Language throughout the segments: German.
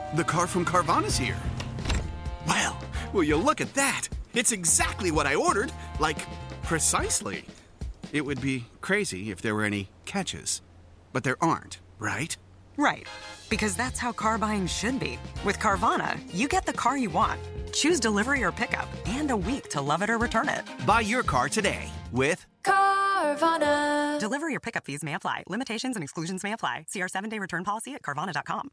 The car from Carvana's here. Well, will you look at that? It's exactly what I ordered. Like, precisely. It would be crazy if there were any catches. But there aren't, right? Right. Because that's how car buying should be. With Carvana, you get the car you want. Choose delivery or pickup and a week to love it or return it. Buy your car today with Carvana. Delivery or pickup fees may apply. Limitations and exclusions may apply. See our 7-day return policy at Carvana.com.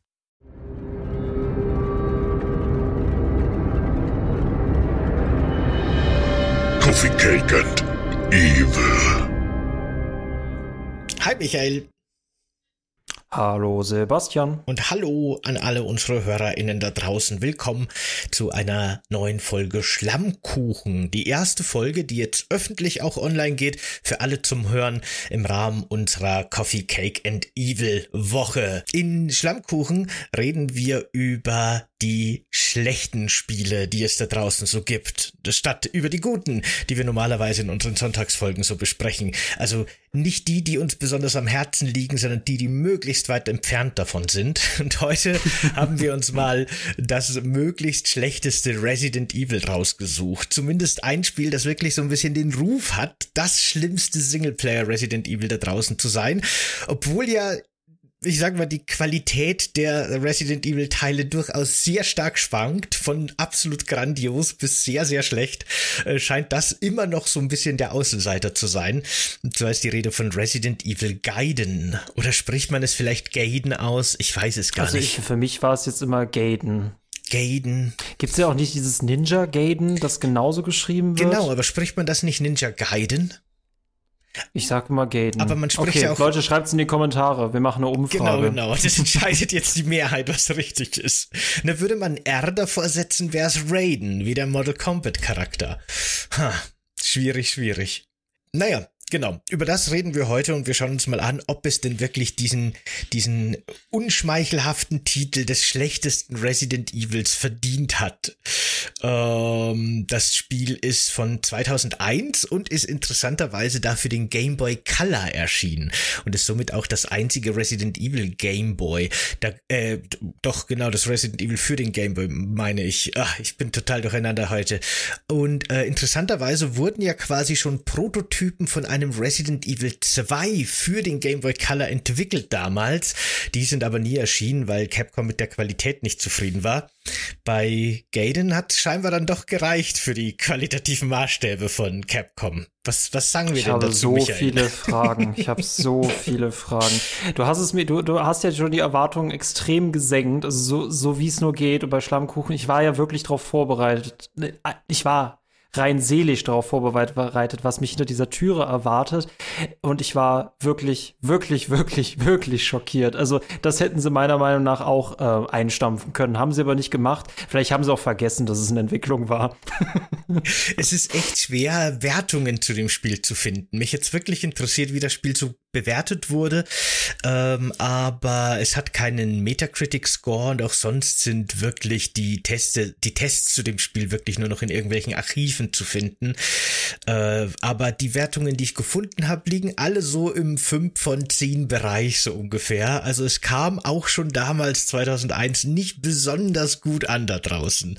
Coffee Cake and Evil. Hi Michael. Hallo Sebastian. Und hallo an alle unsere HörerInnen da draußen. Willkommen zu einer neuen Folge Schlammkuchen. Die erste Folge, die jetzt öffentlich auch online geht, für alle zum Hören im Rahmen unserer Coffee, Cake and Evil Woche. In Schlammkuchen reden wir über die schlechten Spiele, die es da draußen so gibt, statt über die guten, die wir normalerweise in unseren Sonntagsfolgen so besprechen. Also nicht die, die uns besonders am Herzen liegen, sondern die möglichst weit entfernt davon sind. Und heute haben wir uns mal das möglichst schlechteste Resident Evil rausgesucht. Zumindest ein Spiel, das wirklich so ein bisschen den Ruf hat, das schlimmste Singleplayer Resident Evil da draußen zu sein. Obwohl ja, ich sag mal, die Qualität der Resident Evil Teile durchaus sehr stark schwankt, von absolut grandios bis sehr, sehr schlecht, scheint das immer noch so ein bisschen der Außenseiter zu sein. Und zwar ist die Rede von Resident Evil Gaiden. Oder spricht man es vielleicht Gaiden aus? Ich weiß es gar nicht. Für mich war es jetzt immer Gaiden. Gaiden. Gibt's ja auch nicht dieses Ninja Gaiden, das genauso geschrieben wird? Genau, aber spricht man das nicht Ninja Gaiden? Ich sag immer Gaiden. Aber man spricht okay, ja auch... Leute, schreibt's in die Kommentare. Wir machen eine Umfrage. Genau. Das entscheidet jetzt die Mehrheit, was richtig ist. Da würde man R davor setzen, wäre es Raiden, wie der Mortal Kombat Charakter. Schwierig. Naja, genau. Über das reden wir heute und wir schauen uns mal an, ob es denn wirklich diesen unschmeichelhaften Titel des schlechtesten Resident Evils verdient hat. Das Spiel ist von 2001 und ist interessanterweise dafür den Game Boy Color erschienen und ist somit auch das einzige Resident Evil Game Boy. Das Resident Evil für den Game Boy, meine ich. Ich bin total durcheinander heute. Und interessanterweise wurden ja quasi schon Prototypen von einem Resident Evil 2 für den Game Boy Color entwickelt damals. Die sind aber nie erschienen, weil Capcom mit der Qualität nicht zufrieden war. Bei Gaiden hat scheinbar dann doch gereicht für die qualitativen Maßstäbe von Capcom. Was sagen wir denn dazu, Michael? Ich habe so viele Fragen. Du hast ja schon die Erwartungen extrem gesenkt, also so wie es nur geht. Und bei Schlammkuchen, ich war ja wirklich darauf vorbereitet. Ich war rein seelisch darauf vorbereitet, was mich hinter dieser Türe erwartet. Und ich war wirklich schockiert. Also das hätten sie meiner Meinung nach auch einstampfen können. Haben sie aber nicht gemacht. Vielleicht haben sie auch vergessen, dass es eine Entwicklung war. Es ist echt schwer, Wertungen zu dem Spiel zu finden. Mich jetzt wirklich interessiert, wie das Spiel so bewertet wurde. Aber es hat keinen Metacritic-Score und auch sonst sind wirklich die Tests zu dem Spiel wirklich nur noch in irgendwelchen Archiven zu finden. Aber die Wertungen, die ich gefunden habe, liegen alle so im 5 von 10 Bereich so ungefähr. Also es kam auch schon damals 2001 nicht besonders gut an da draußen.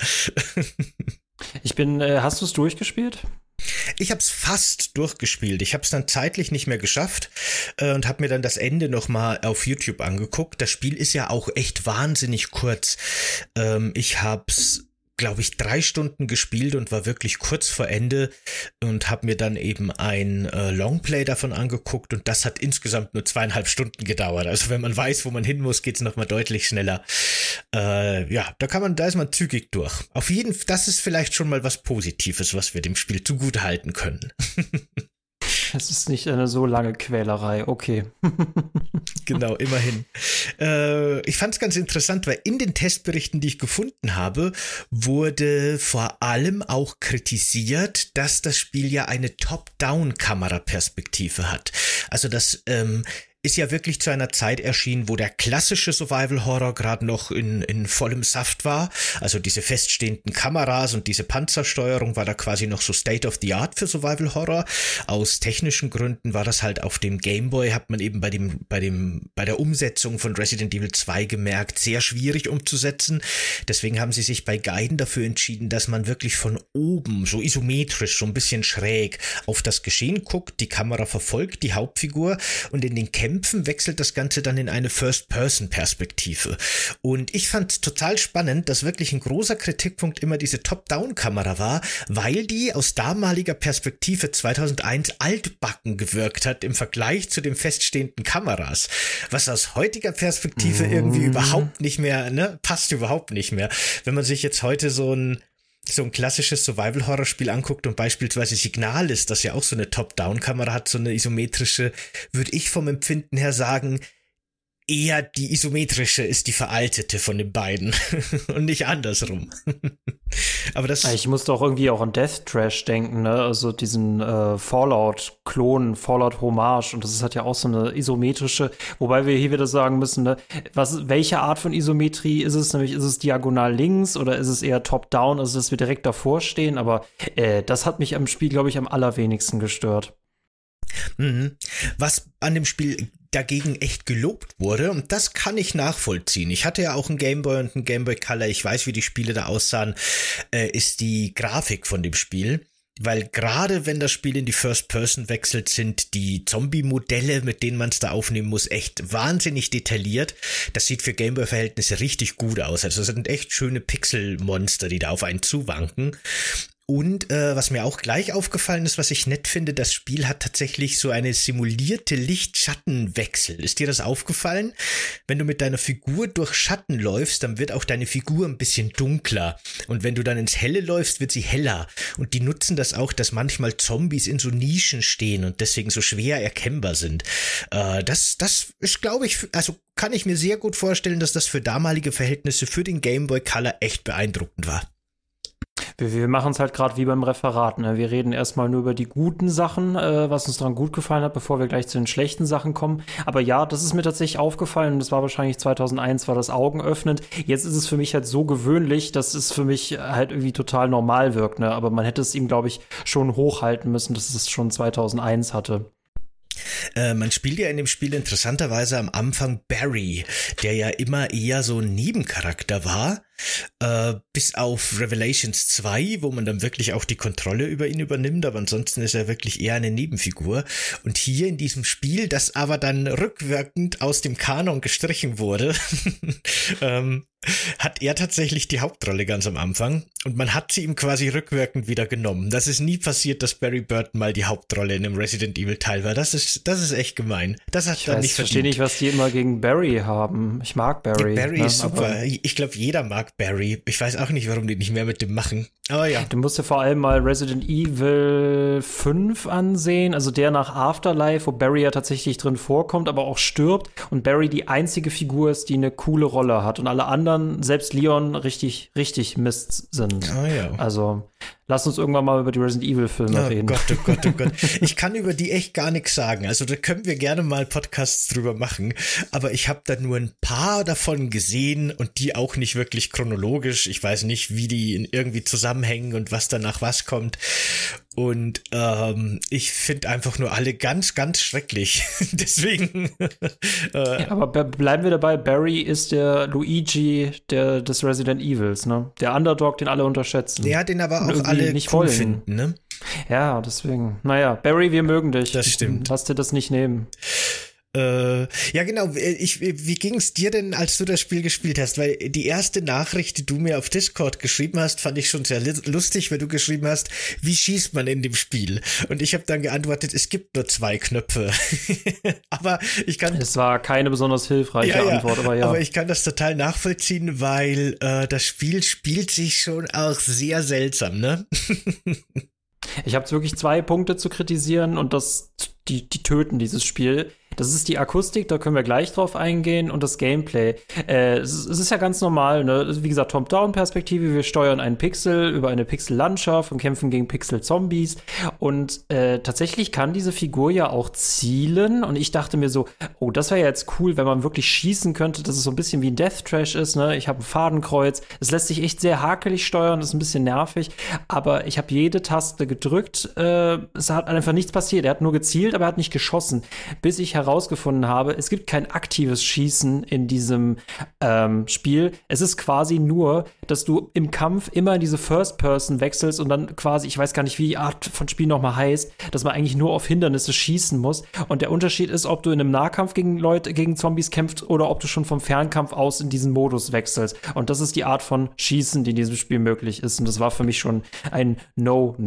Hast du es durchgespielt? Ich habe es fast durchgespielt. Ich habe es dann zeitlich nicht mehr geschafft und habe mir dann das Ende nochmal auf YouTube angeguckt. Das Spiel ist ja auch echt wahnsinnig kurz. Ich habe es, glaube ich, 3 Stunden gespielt und war wirklich kurz vor Ende und habe mir dann eben ein Longplay davon angeguckt und das hat insgesamt nur 2,5 Stunden gedauert. Also wenn man weiß, wo man hin muss, geht's nochmal deutlich schneller. Da ist man zügig durch. Auf jeden Fall, das ist vielleicht schon mal was Positives, was wir dem Spiel zugutehalten können. Es ist nicht eine so lange Quälerei, okay. Genau, immerhin. Ich fand es ganz interessant, weil in den Testberichten, die ich gefunden habe, wurde vor allem auch kritisiert, dass das Spiel ja eine Top-Down-Kameraperspektive hat. Also, dass ist ja wirklich zu einer Zeit erschienen, wo der klassische Survival-Horror gerade noch in vollem Saft war. Also diese feststehenden Kameras und diese Panzersteuerung war da quasi noch so State of the Art für Survival-Horror. Aus technischen Gründen war das halt auf dem Game Boy, hat man eben bei der Umsetzung von Resident Evil 2 gemerkt, sehr schwierig umzusetzen. Deswegen haben sie sich bei Gaiden dafür entschieden, dass man wirklich von oben, so isometrisch, so ein bisschen schräg auf das Geschehen guckt, die Kamera verfolgt die Hauptfigur und in den Kämpfen wechselt das Ganze dann in eine First-Person-Perspektive. Und ich fand es total spannend, dass wirklich ein großer Kritikpunkt immer diese Top-Down-Kamera war, weil die aus damaliger Perspektive 2001 altbacken gewirkt hat im Vergleich zu den feststehenden Kameras. Was aus heutiger Perspektive irgendwie überhaupt nicht mehr, ne, passt überhaupt nicht mehr. Wenn man sich jetzt heute so ein klassisches Survival-Horror-Spiel anguckt und beispielsweise Signalis, das ja auch so eine Top-Down-Kamera hat, so eine isometrische, würde ich vom Empfinden her sagen, eher die isometrische ist die veraltete von den beiden und nicht andersrum. Aber das... Ich musste auch irgendwie auch an Death Trash denken, ne? Also diesen Fallout-Klon, Fallout-Hommage, und das hat ja auch so eine isometrische, wobei wir hier wieder sagen müssen, ne, welche Art von Isometrie ist es? Nämlich, ist es diagonal links oder ist es eher top-down, also dass wir direkt davor stehen? Aber das hat mich am Spiel, glaube ich, am allerwenigsten gestört. Was an dem Spiel dagegen echt gelobt wurde, und das kann ich nachvollziehen. Ich hatte ja auch einen Gameboy und einen Gameboy Color, ich weiß, wie die Spiele da aussahen, ist die Grafik von dem Spiel. Weil gerade wenn das Spiel in die First Person wechselt, sind die Zombie-Modelle, mit denen man es da aufnehmen muss, echt wahnsinnig detailliert. Das sieht für Gameboy-Verhältnisse richtig gut aus. Also es sind echt schöne Pixelmonster, die da auf einen zuwanken. Und was mir auch gleich aufgefallen ist, was ich nett finde, das Spiel hat tatsächlich so eine simulierte Licht-Schatten-Wechsel. Ist dir das aufgefallen? Wenn du mit deiner Figur durch Schatten läufst, dann wird auch deine Figur ein bisschen dunkler. Und wenn du dann ins Helle läufst, wird sie heller. Und die nutzen das auch, dass manchmal Zombies in so Nischen stehen und deswegen so schwer erkennbar sind. Das ist, glaube ich, also kann ich mir sehr gut vorstellen, dass das für damalige Verhältnisse für den Game Boy Color echt beeindruckend war. Wir machen es halt gerade wie beim Referat, ne? Wir reden erstmal nur über die guten Sachen, was uns daran gut gefallen hat, bevor wir gleich zu den schlechten Sachen kommen. Aber ja, das ist mir tatsächlich aufgefallen und das war wahrscheinlich 2001, war das augenöffnend. Jetzt ist es für mich halt so gewöhnlich, dass es für mich halt irgendwie total normal wirkt, ne? Aber man hätte es ihm, glaube ich, schon hochhalten müssen, dass es schon 2001 hatte. Man spielt ja in dem Spiel interessanterweise am Anfang Barry, der ja immer eher so ein Nebencharakter war, bis auf Revelations 2, wo man dann wirklich auch die Kontrolle über ihn übernimmt, aber ansonsten ist er wirklich eher eine Nebenfigur. Und hier in diesem Spiel, das aber dann rückwirkend aus dem Kanon gestrichen wurde, hat er tatsächlich die Hauptrolle ganz am Anfang und man hat sie ihm quasi rückwirkend wieder genommen. Das ist nie passiert, dass Barry Burton mal die Hauptrolle in einem Resident Evil Teil war. Das ist echt gemein. Das hat dann nicht verdient. Ich verstehe nicht, was die immer gegen Barry haben. Ich mag Barry. Barry ist super. Ich glaube, jeder mag Barry. Ich weiß auch nicht, warum die nicht mehr mit dem machen. Aber ja. Du musst dir vor allem mal Resident Evil 5 ansehen, also der nach Afterlife, wo Barry ja tatsächlich drin vorkommt, aber auch stirbt und Barry die einzige Figur ist, die eine coole Rolle hat und alle anderen, selbst Leon, richtig Mist sind. Oh ja. Also lass uns irgendwann mal über die Resident Evil Filme reden. Oh Gott. Ich kann über die echt gar nichts sagen. Also da können wir gerne mal Podcasts drüber machen. Aber ich habe da nur ein paar davon gesehen und die auch nicht wirklich chronologisch. Ich weiß nicht, wie die irgendwie zusammenhängen und was danach was kommt. Und ich finde einfach nur alle ganz, ganz schrecklich. Deswegen. Ja, aber bleiben wir dabei, Barry ist der Luigi des Resident Evils, ne? Der Underdog, den alle unterschätzen. Der hat den aber auch alle nicht cool wollen. finden, ne? Ja, deswegen. Naja, Barry, wir mögen dich. Das stimmt. Lass dir das nicht nehmen. Ja, genau. Wie ging's dir denn, als du das Spiel gespielt hast? Weil die erste Nachricht, die du mir auf Discord geschrieben hast, fand ich schon sehr lustig, weil du geschrieben hast, wie schießt man in dem Spiel? Und ich habe dann geantwortet, es gibt nur 2 Knöpfe. Aber ich kann... Es war keine besonders hilfreiche Antwort, aber ja. Aber ich kann das total nachvollziehen, weil das Spiel spielt sich schon auch sehr seltsam, ne? Ich habe wirklich 2 Punkte zu kritisieren und die töten dieses Spiel. Das ist die Akustik, da können wir gleich drauf eingehen, und das Gameplay. Es ist ja ganz normal, ne? Wie gesagt, Top-Down-Perspektive, wir steuern einen Pixel über eine Pixel-Landschaft und kämpfen gegen Pixel-Zombies. Und tatsächlich kann diese Figur ja auch zielen. Und ich dachte mir so, oh, das wäre ja jetzt cool, wenn man wirklich schießen könnte, dass es so ein bisschen wie ein Death Trash ist, ne? Ich habe ein Fadenkreuz. Es lässt sich echt sehr hakelig steuern, das ist ein bisschen nervig. Aber ich habe jede Taste gedrückt. Es hat einfach nichts passiert. Er hat nur gezielt, aber er hat nicht geschossen. Bis ich herausgefunden habe, es gibt kein aktives Schießen in diesem Spiel. Es ist quasi nur, dass du im Kampf immer in diese First-Person wechselst und dann quasi, ich weiß gar nicht, wie die Art von Spiel nochmal heißt, dass man eigentlich nur auf Hindernisse schießen muss. Und der Unterschied ist, ob du in einem Nahkampf gegen Zombies kämpfst oder ob du schon vom Fernkampf aus in diesen Modus wechselst. Und das ist die Art von Schießen, die in diesem Spiel möglich ist. Und das war für mich schon ein No.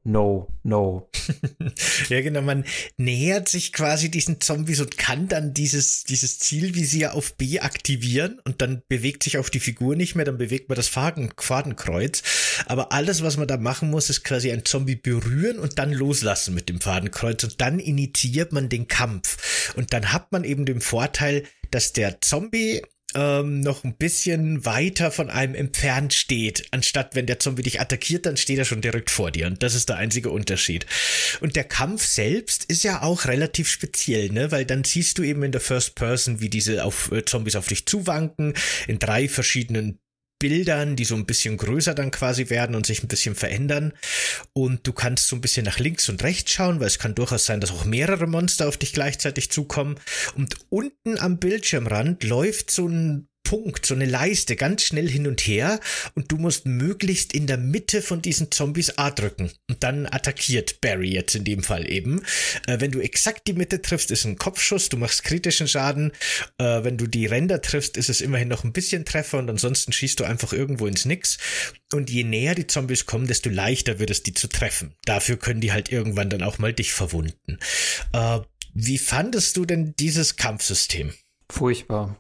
Ja, genau, man nähert sich quasi diesen Zombies und kann dann dieses Zielvisier auf B aktivieren und dann bewegt sich auch die Figur nicht mehr, dann bewegt man das Fadenkreuz. Aber alles, was man da machen muss, ist quasi ein Zombie berühren und dann loslassen mit dem Fadenkreuz und dann initiiert man den Kampf. Und dann hat man eben den Vorteil, dass der Zombie noch ein bisschen weiter von einem entfernt steht, anstatt wenn der Zombie dich attackiert, dann steht er schon direkt vor dir, und das ist der einzige Unterschied. Und der Kampf selbst ist ja auch relativ speziell, ne, weil dann siehst du eben in der First Person, wie diese Zombies auf dich zuwanken, in 3 verschiedenen Bildern, die so ein bisschen größer dann quasi werden und sich ein bisschen verändern, und du kannst so ein bisschen nach links und rechts schauen, weil es kann durchaus sein, dass auch mehrere Monster auf dich gleichzeitig zukommen, und unten am Bildschirmrand läuft so ein Punkt, so eine Leiste ganz schnell hin und her, und du musst möglichst in der Mitte von diesen Zombies A drücken und dann attackiert Barry jetzt in dem Fall eben. Wenn du exakt die Mitte triffst, ist ein Kopfschuss, du machst kritischen Schaden. Wenn du die Ränder triffst, ist es immerhin noch ein bisschen Treffer, und ansonsten schießt du einfach irgendwo ins Nix. Und je näher die Zombies kommen, desto leichter wird es, die zu treffen. Dafür können die halt irgendwann dann auch mal dich verwunden. Wie fandest du denn dieses Kampfsystem? Furchtbar.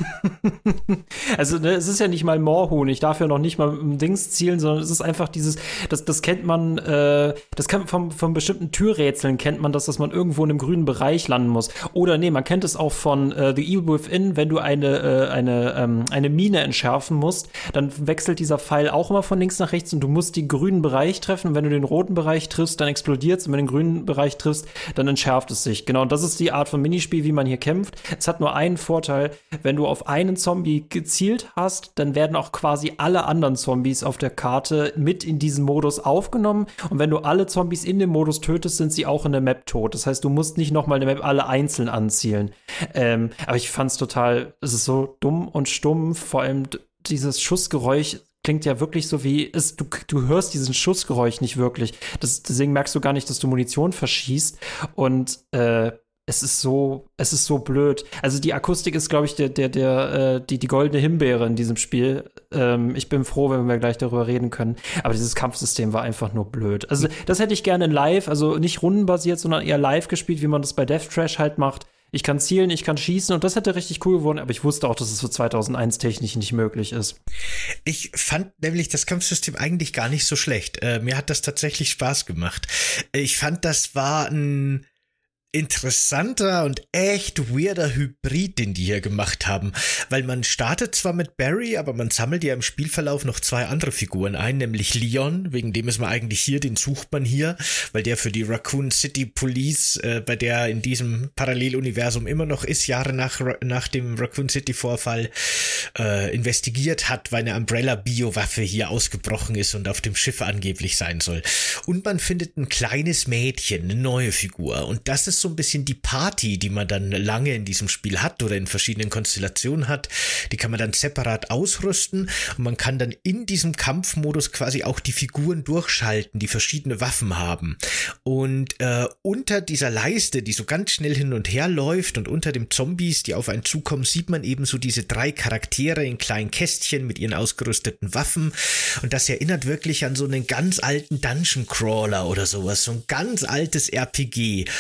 Also, ne, es ist ja nicht mal Moorhuhn. Ich darf ja noch nicht mal im Dings zielen, sondern es ist einfach dieses, das kennt man, das kann von bestimmten Türrätseln kennt man das, dass man irgendwo in einem grünen Bereich landen muss. Oder nee, man kennt es auch von The Evil Within, wenn du eine Mine entschärfen musst, dann wechselt dieser Pfeil auch immer von links nach rechts und du musst den grünen Bereich treffen, und wenn du den roten Bereich triffst, dann explodiert es, und wenn du den grünen Bereich triffst, dann entschärft es sich. Genau, und das ist die Art von Minispiel, wie man hier kämpft. Es hat nur einen Vorteil: Wenn du auf einen Zombie gezielt hast, dann werden auch quasi alle anderen Zombies auf der Karte mit in diesen Modus aufgenommen, und wenn du alle Zombies in dem Modus tötest, sind sie auch in der Map tot. Das heißt, du musst nicht nochmal eine Map alle einzeln anzielen. Aber ich fand's total, es ist so dumm und stumm, vor allem dieses Schussgeräusch klingt ja wirklich so wie, du hörst diesen Schussgeräusch nicht wirklich. Deswegen merkst du gar nicht, dass du Munition verschießt, und es ist so blöd. Also die Akustik ist, glaube ich, die goldene Himbeere in diesem Spiel. Ich bin froh, wenn wir gleich darüber reden können. Aber dieses Kampfsystem war einfach nur blöd. Also das hätte ich gerne live, also nicht rundenbasiert, sondern eher live gespielt, wie man das bei Death Trash halt macht. Ich kann zielen, ich kann schießen, und das hätte richtig cool geworden, aber ich wusste auch, dass es für 2001 technisch nicht möglich ist. Ich fand nämlich das Kampfsystem eigentlich gar nicht so schlecht. Mir hat das tatsächlich Spaß gemacht. Ich fand, das war ein interessanter und echt weirder Hybrid, den die hier gemacht haben, weil man startet zwar mit Barry, aber man sammelt ja im Spielverlauf noch 2 andere Figuren ein, nämlich Leon, wegen dem ist man eigentlich hier, den sucht man hier, weil der für die Raccoon City Police, bei der in diesem Paralleluniversum immer noch ist, Jahre nach dem Raccoon City Vorfall, investigiert hat, weil eine Umbrella-Biowaffe hier ausgebrochen ist und auf dem Schiff angeblich sein soll. Und man findet ein kleines Mädchen, eine neue Figur, und das ist so ein bisschen die Party, die man dann lange in diesem Spiel hat oder in verschiedenen Konstellationen hat. Die kann man dann separat ausrüsten, und man kann dann in diesem Kampfmodus quasi auch die Figuren durchschalten, die verschiedene Waffen haben. Und unter dieser Leiste, die so ganz schnell hin und her läuft, und unter dem Zombies, die auf einen zukommen, sieht man eben so diese 3 Charaktere in kleinen Kästchen mit ihren ausgerüsteten Waffen. Und das erinnert wirklich an so einen ganz alten Dungeon Crawler oder sowas, so ein ganz altes RPG. Aber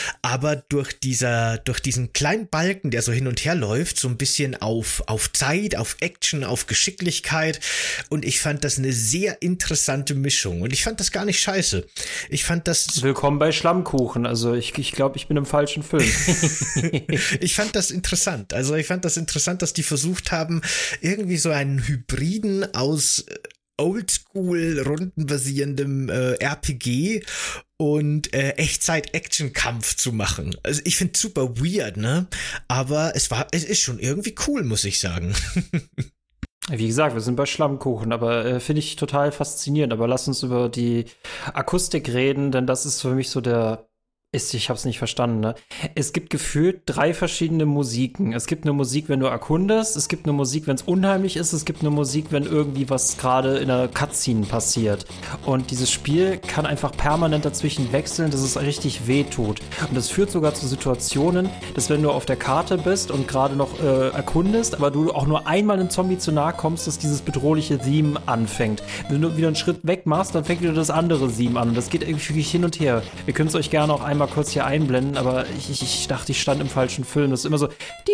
aber durch diesen kleinen Balken, der so hin und her läuft, so ein bisschen auf Zeit, auf Action, auf Geschicklichkeit, und ich fand das eine sehr interessante Mischung und ich fand das gar nicht scheiße. Ich fand das... Willkommen bei Schlammkuchen, also ich glaube, ich bin im falschen Film. Ich fand das interessant, dass die versucht haben, irgendwie so einen Hybriden aus Oldschool rundenbasierendem RPG und Echtzeit-Action-Kampf zu machen. Also ich finde es super weird, ne? Aber es ist schon irgendwie cool, muss ich sagen. Wie gesagt, wir sind bei Schlammkuchen, aber finde ich total faszinierend. Aber lass uns über die Akustik reden, denn das ist für mich so ich hab's nicht verstanden, ne? Es gibt gefühlt 3 verschiedene Musiken. Es gibt eine Musik, wenn du erkundest, es gibt eine Musik, wenn es unheimlich ist, es gibt eine Musik, wenn irgendwie was gerade in einer Cutscene passiert. Und dieses Spiel kann einfach permanent dazwischen wechseln, dass es richtig wehtut. Und das führt sogar zu Situationen, dass wenn du auf der Karte bist und gerade noch erkundest, aber du auch nur einmal einem Zombie zu nahe kommst, dass dieses bedrohliche Theme anfängt. Wenn du wieder einen Schritt weg machst, dann fängt wieder das andere Theme an. Und das geht irgendwie hin und her. Wir können es euch gerne auch einmal kurz hier einblenden, aber ich dachte, ich stand im falschen Film. Das ist immer so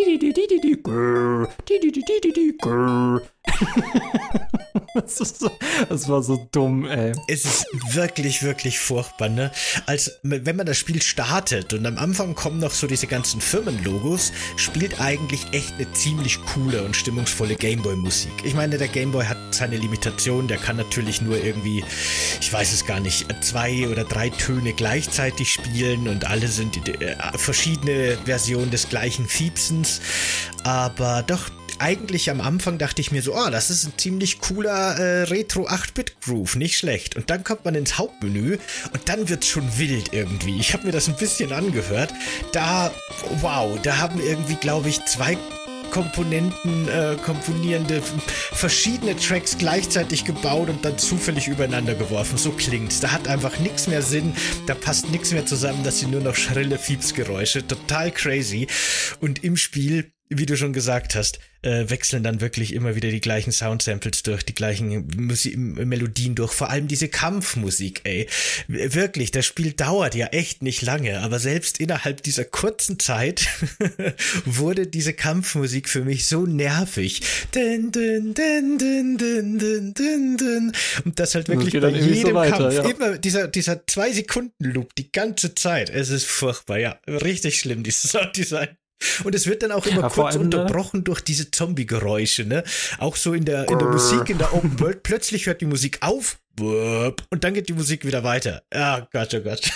das war so dumm, ey. Es ist wirklich, wirklich furchtbar, ne? Wenn man das Spiel startet und am Anfang kommen noch so diese ganzen Firmenlogos, spielt eigentlich echt eine ziemlich coole und stimmungsvolle Gameboy-Musik. Ich meine, der Gameboy hat seine Limitationen, der kann natürlich nur irgendwie, ich weiß es gar nicht, 2 oder 3 Töne gleichzeitig spielen und alle sind verschiedene Versionen des gleichen Fiepsens, aber doch, eigentlich am Anfang dachte ich mir so, das ist ein ziemlich cooler Retro 8-Bit-Groove, nicht schlecht. Und dann kommt man ins Hauptmenü und dann wird's schon wild irgendwie. Ich habe mir das ein bisschen angehört. Da haben irgendwie, glaube ich, 2 komponierende verschiedene Tracks gleichzeitig gebaut und dann zufällig übereinander geworfen. So klingt's. Da hat einfach nichts mehr Sinn, da passt nichts mehr zusammen, dass sie nur noch schrille Fiepsgeräusche. Total crazy. Und im Spiel, wie du schon gesagt hast, wechseln dann wirklich immer wieder die gleichen Soundsamples durch, die gleichen Melodien durch, vor allem diese Kampfmusik, ey. Wirklich, das Spiel dauert ja echt nicht lange, aber selbst innerhalb dieser kurzen Zeit wurde diese Kampfmusik für mich so nervig. Dun, dun, dun, dun, dun, dun, dun, dun. Und das halt wirklich bei jedem so weiter, Kampf, immer dieser 2-Sekunden-Loop die ganze Zeit. Es ist furchtbar, ja, richtig schlimm, dieses Sounddesign. Und es wird dann auch immer kurz unterbrochen durch diese Zombie-Geräusche, ne? Auch so in der Musik, in der Open World. Plötzlich hört die Musik auf und dann geht die Musik wieder weiter. Ah, Gott, oh Gott.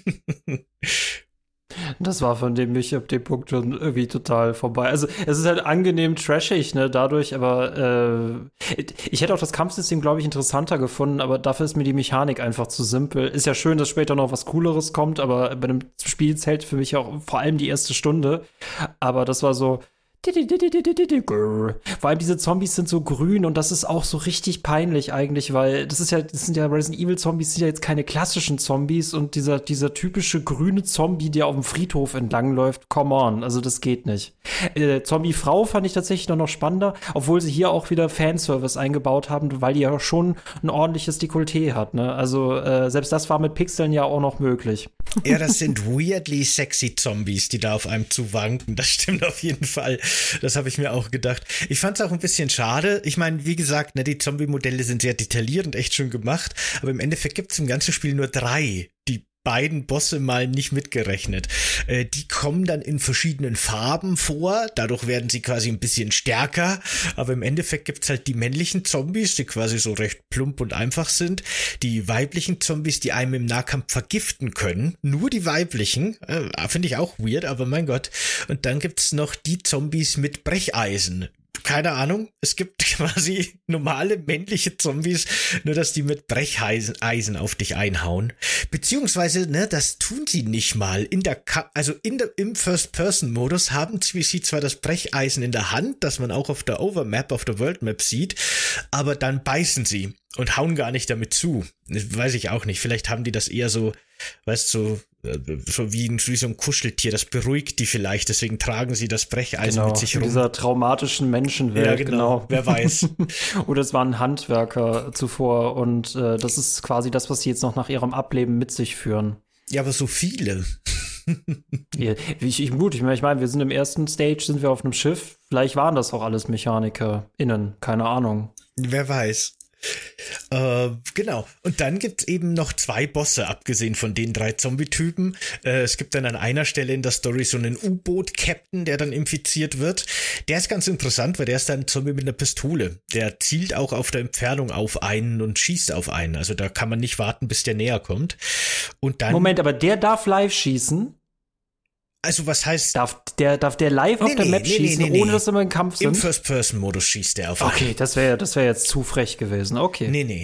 Das war von dem mich ab dem Punkt schon irgendwie total vorbei. Also es ist halt angenehm trashig, ne, dadurch, aber ich hätte auch das Kampfsystem, glaube ich, interessanter gefunden, aber dafür ist mir die Mechanik einfach zu simpel. Ist ja schön, dass später noch was Cooleres kommt, aber bei dem Spiel zählt für mich auch vor allem die erste Stunde. Aber das war so vor allem diese Zombies sind so grün und das ist auch so richtig peinlich eigentlich, weil das sind ja Resident Evil Zombies, sind ja jetzt keine klassischen Zombies und dieser typische grüne Zombie, der auf dem Friedhof entlangläuft, come on, also das geht nicht. Zombie-Frau fand ich tatsächlich noch spannender, obwohl sie hier auch wieder Fanservice eingebaut haben, weil die ja schon ein ordentliches Dekolleté hat, ne? Also selbst das war mit Pixeln ja auch noch möglich. Ja, das sind weirdly sexy Zombies, die da auf einem zuwanken, das stimmt auf jeden Fall. Das habe ich mir auch gedacht. Ich fand es auch ein bisschen schade. Ich meine, wie gesagt, ne, die Zombie-Modelle sind sehr detailliert und echt schön gemacht. Aber im Endeffekt gibt es im ganzen Spiel nur 3. Die beiden Bosse mal nicht mitgerechnet. Die kommen dann in verschiedenen Farben vor. Dadurch werden sie quasi ein bisschen stärker. Aber im Endeffekt gibt's halt die männlichen Zombies, die quasi so recht plump und einfach sind. Die weiblichen Zombies, die einem im Nahkampf vergiften können. Nur die weiblichen. Finde ich auch weird, aber mein Gott. Und dann gibt's noch die Zombies mit Brecheisen. Keine Ahnung, es gibt quasi normale männliche Zombies, nur dass die mit Brecheisen auf dich einhauen. Beziehungsweise, ne, das tun sie nicht mal. Im First-Person-Modus haben sie zwar das Brecheisen in der Hand, das man auch auf der Overmap, auf der Worldmap sieht, aber dann beißen sie und hauen gar nicht damit zu. Das weiß ich auch nicht. Vielleicht haben die das eher so, weißt du, so wie so ein Kuscheltier, das beruhigt die vielleicht, deswegen tragen sie das Brecheisen mit sich rum. In dieser traumatischen Menschenwelt, ja, genau. Wer weiß. Oder es waren Handwerker zuvor und das ist quasi das, was sie jetzt noch nach ihrem Ableben mit sich führen. Ja, aber so viele. Ich meine, wir sind im ersten Stage, sind wir auf einem Schiff. Vielleicht waren das auch alles MechanikerInnen, keine Ahnung. Wer weiß. Genau. Und dann gibt's eben noch 2 Bosse, abgesehen von den 3 Zombie-Typen. Es gibt dann an einer Stelle in der Story so einen U-Boot-Captain, der dann infiziert wird. Der ist ganz interessant, weil der ist dann ein Zombie mit einer Pistole. Der zielt auch auf der Entfernung auf einen und schießt auf einen. Also da kann man nicht warten, bis der näher kommt. Und dann. Moment, aber der darf live schießen? Also was heißt... Darf der live auf der Map schießen, ohne dass wir im Kampf sind? Im First-Person-Modus schießt der auf. Okay, das wär jetzt zu frech gewesen. Okay. Nee.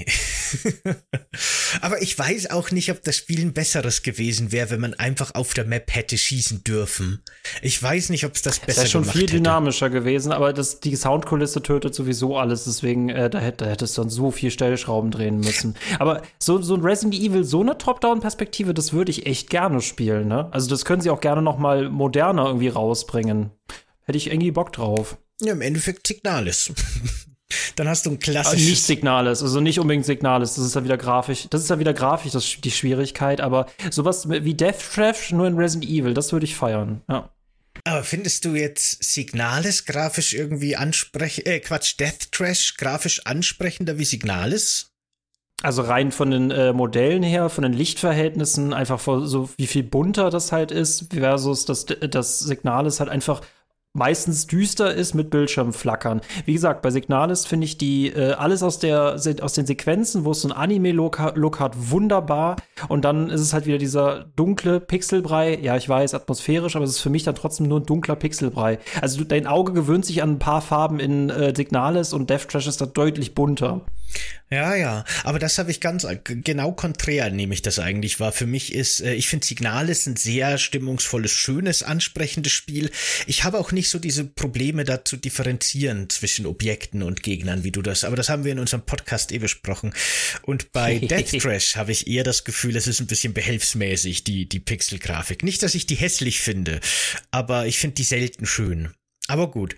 Aber ich weiß auch nicht, ob das Spiel ein besseres gewesen wäre, wenn man einfach auf der Map hätte schießen dürfen. Ich weiß nicht, ob es das besser gemacht hätte. Das wäre schon viel dynamischer gewesen, aber die Soundkulisse tötet sowieso alles, deswegen da hättest du dann so viel Stellschrauben drehen müssen. Aber so ein Resident Evil, so eine Top-Down-Perspektive, das würde ich echt gerne spielen, ne? Also das können sie auch gerne noch mal moderner irgendwie rausbringen. Hätte ich irgendwie Bock drauf. Ja, im Endeffekt Signalis. Dann hast du ein klassisches... Nicht Signalis, also nicht unbedingt Signalis, das ist ja wieder grafisch, die Schwierigkeit, aber sowas wie Death Trash nur in Resident Evil, das würde ich feiern, ja. Aber findest du jetzt Signalis grafisch irgendwie Death Trash grafisch ansprechender wie Signalis? Also rein von den Modellen her, von den Lichtverhältnissen, einfach so wie viel bunter das halt ist, versus das Signalis halt einfach meistens düster ist mit Bildschirmflackern. Wie gesagt, bei Signalis finde ich die alles aus den Sequenzen, wo es so ein Anime-Look hat, wunderbar. Und dann ist es halt wieder dieser dunkle Pixelbrei. Ja, ich weiß, atmosphärisch, aber es ist für mich dann trotzdem nur ein dunkler Pixelbrei. Also dein Auge gewöhnt sich an ein paar Farben in Signalis und Death Trash ist da deutlich bunter. Ja, aber das habe ich ganz genau konträr, nehme ich das eigentlich wahr. Für mich ich finde Signalis ein sehr stimmungsvolles, schönes, ansprechendes Spiel. Ich habe auch nicht so diese Probleme da zu differenzieren zwischen Objekten und Gegnern, wie du das, aber das haben wir in unserem Podcast besprochen. Und bei Death Trash habe ich eher das Gefühl, es ist ein bisschen behelfsmäßig, die Pixelgrafik. Nicht, dass ich die hässlich finde, aber ich finde die selten schön. Aber gut,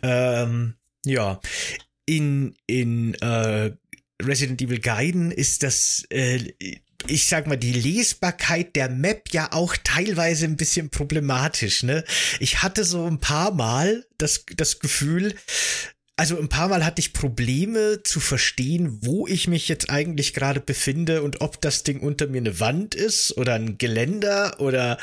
ja, in Resident Evil Gaiden ist das, ich sag mal, die Lesbarkeit der Map ja auch teilweise ein bisschen problematisch, ne? Ich hatte so ein paar Mal das Gefühl, also ein paar Mal hatte ich Probleme zu verstehen, wo ich mich jetzt eigentlich gerade befinde und ob das Ding unter mir eine Wand ist oder ein Geländer oder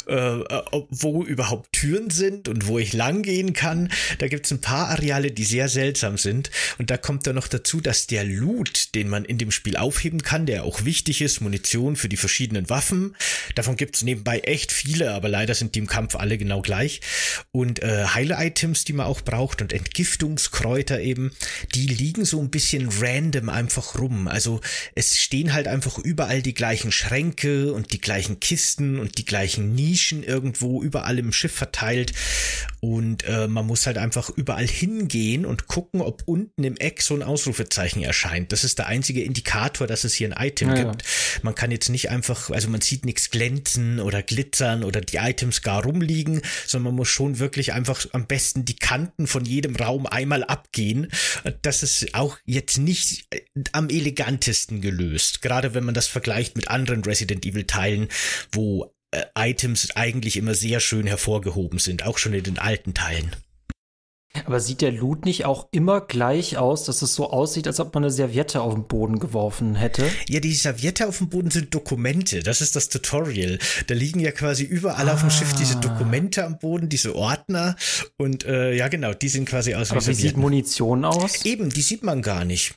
wo überhaupt Türen sind und wo ich lang gehen kann. Da gibt's ein paar Areale, die sehr seltsam sind. Und da kommt dann noch dazu, dass der Loot, den man in dem Spiel aufheben kann, der auch wichtig ist, Munition für die verschiedenen Waffen, davon gibt's nebenbei echt viele, aber leider sind die im Kampf alle genau gleich. Und Heile-Items, die man auch braucht und Entgiftungskräuter eben, die liegen so ein bisschen random einfach rum. Also es stehen halt einfach überall die gleichen Schränke und die gleichen Kisten und die gleichen Nischen irgendwo überall im Schiff verteilt und man muss halt einfach überall hingehen und gucken, ob unten im Eck so ein Ausrufezeichen erscheint. Das ist der einzige Indikator, dass es hier ein Item gibt. Man kann jetzt nicht einfach, also man sieht nichts glänzen oder glitzern oder die Items gar rumliegen, sondern man muss schon wirklich einfach am besten die Kanten von jedem Raum einmal abgehen. Das ist auch jetzt nicht am elegantesten gelöst. Gerade wenn man das vergleicht mit anderen Resident Evil Teilen, wo Items eigentlich immer sehr schön hervorgehoben sind, auch schon in den alten Teilen. Aber sieht der Loot nicht auch immer gleich aus, dass es so aussieht, als ob man eine Serviette auf den Boden geworfen hätte? Ja, die Serviette auf dem Boden sind Dokumente. Das ist das Tutorial. Da liegen ja quasi überall auf dem Schiff diese Dokumente am Boden, diese Ordner. Und ja, genau, die sehen quasi aus wie Servietten. Aber wie sieht Munition aus? Eben, die sieht man gar nicht.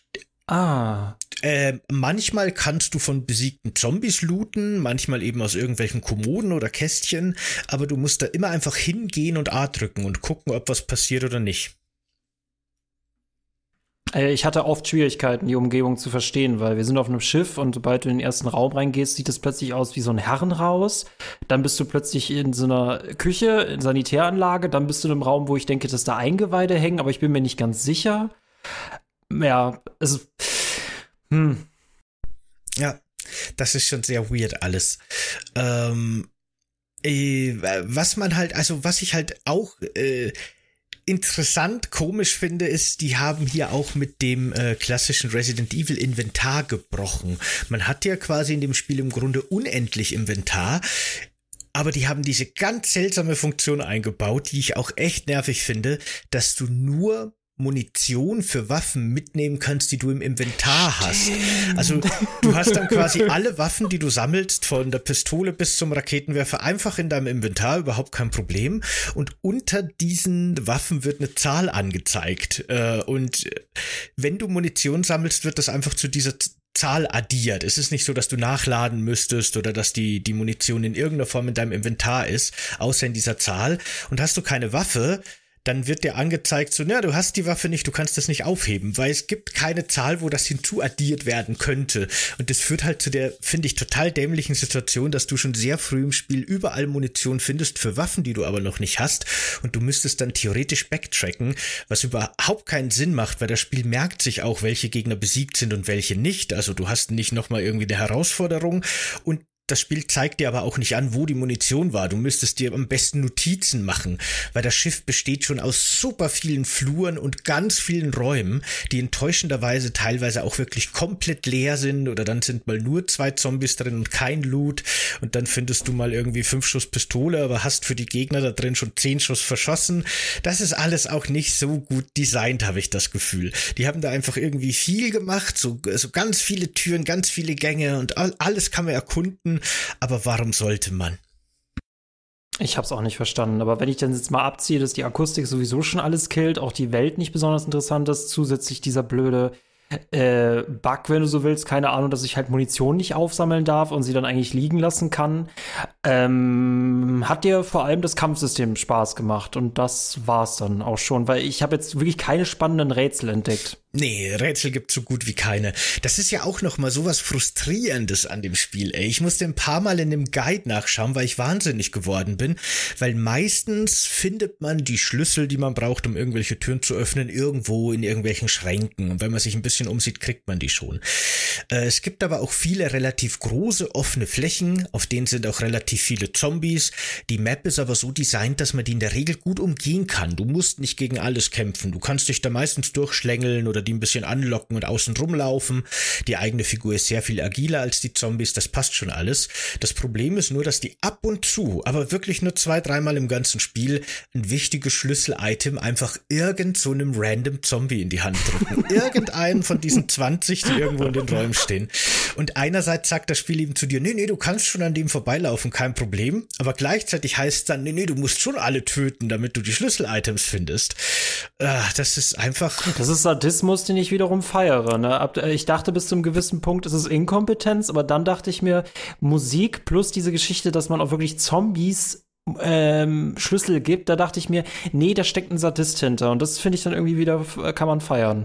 Ah. Manchmal kannst du von besiegten Zombies looten, manchmal eben aus irgendwelchen Kommoden oder Kästchen, aber du musst da immer einfach hingehen und A drücken und gucken, ob was passiert oder nicht. Ich hatte oft Schwierigkeiten, die Umgebung zu verstehen, weil wir sind auf einem Schiff und sobald du in den ersten Raum reingehst, sieht es plötzlich aus wie so ein Herrenhaus. Dann bist du plötzlich in so einer Küche, in Sanitäranlage, dann bist du in einem Raum, wo ich denke, dass da Eingeweide hängen, aber ich bin mir nicht ganz sicher. Ja, also Ja, das ist schon sehr weird alles. Was ich halt auch interessant, komisch finde, ist, die haben hier auch mit dem klassischen Resident Evil Inventar gebrochen. Man hat ja quasi in dem Spiel im Grunde unendlich Inventar. Aber die haben diese ganz seltsame Funktion eingebaut, die ich auch echt nervig finde, dass du nur Munition für Waffen mitnehmen kannst, die du im Inventar hast. Also du hast dann quasi alle Waffen, die du sammelst, von der Pistole bis zum Raketenwerfer, einfach in deinem Inventar, überhaupt kein Problem. Und unter diesen Waffen wird eine Zahl angezeigt. Und wenn du Munition sammelst, wird das einfach zu dieser Zahl addiert. Es ist nicht so, dass du nachladen müsstest oder dass die Munition in irgendeiner Form in deinem Inventar ist, außer in dieser Zahl. Und hast du keine Waffe, dann wird dir angezeigt, so, du hast die Waffe nicht, du kannst das nicht aufheben, weil es gibt keine Zahl, wo das hinzuaddiert werden könnte. Und das führt halt zu der, finde ich, total dämlichen Situation, dass du schon sehr früh im Spiel überall Munition findest für Waffen, die du aber noch nicht hast. Und du müsstest dann theoretisch backtracken, was überhaupt keinen Sinn macht, weil das Spiel merkt sich auch, welche Gegner besiegt sind und welche nicht. Also du hast nicht nochmal irgendwie eine Herausforderung und das Spiel zeigt dir aber auch nicht an, wo die Munition war. Du müsstest dir am besten Notizen machen, weil das Schiff besteht schon aus super vielen Fluren und ganz vielen Räumen, die enttäuschenderweise teilweise auch wirklich komplett leer sind oder dann sind mal nur 2 Zombies drin und kein Loot und dann findest du mal irgendwie 5 Schuss Pistole, aber hast für die Gegner da drin schon 10 Schuss verschossen. Das ist alles auch nicht so gut designt, habe ich das Gefühl. Die haben da einfach irgendwie viel gemacht, so ganz viele Türen, ganz viele Gänge und alles kann man erkunden. Aber warum sollte man? Ich hab's auch nicht verstanden, aber wenn ich dann jetzt mal abziehe, dass die Akustik sowieso schon alles killt, auch die Welt nicht besonders interessant ist, zusätzlich dieser blöde Bug, wenn du so willst, keine Ahnung, dass ich halt Munition nicht aufsammeln darf und sie dann eigentlich liegen lassen kann, hat dir vor allem das Kampfsystem Spaß gemacht und das war's dann auch schon, weil ich habe jetzt wirklich keine spannenden Rätsel entdeckt. Nee, Rätsel gibt's so gut wie keine. Das ist ja auch noch mal sowas Frustrierendes an dem Spiel, ey. Ich musste ein paar Mal in dem Guide nachschauen, weil ich wahnsinnig geworden bin, weil meistens findet man die Schlüssel, die man braucht, um irgendwelche Türen zu öffnen, irgendwo in irgendwelchen Schränken. Und wenn man sich ein bisschen umsieht, kriegt man die schon. Es gibt aber auch viele relativ große offene Flächen, auf denen sind auch relativ viele Zombies. Die Map ist aber so designt, dass man die in der Regel gut umgehen kann. Du musst nicht gegen alles kämpfen. Du kannst dich da meistens durchschlängeln oder die ein bisschen anlocken und außen rumlaufen. Die eigene Figur ist sehr viel agiler als die Zombies, das passt schon alles. Das Problem ist nur, dass die ab und zu, aber wirklich nur 2-3 Mal im ganzen Spiel, ein wichtiges Schlüssel-Item einfach irgend so einem random Zombie in die Hand drücken. Irgendeinen von diesen 20, die irgendwo in den Räumen stehen. Und einerseits sagt das Spiel eben zu dir, nee, du kannst schon an dem vorbeilaufen, kein Problem. Aber gleichzeitig heißt es dann, nee, du musst schon alle töten, damit du die Schlüssel-Items findest. Das ist einfach... Das ist Sadismus, den ich wiederum feiere. Ne? Ich dachte, bis zu einem gewissen Punkt ist es Inkompetenz, aber dann dachte ich mir, Musik plus diese Geschichte, dass man auch wirklich Zombies Schlüssel gibt, da dachte ich mir, nee, da steckt ein Sadist hinter und das finde ich dann irgendwie wieder, kann man feiern.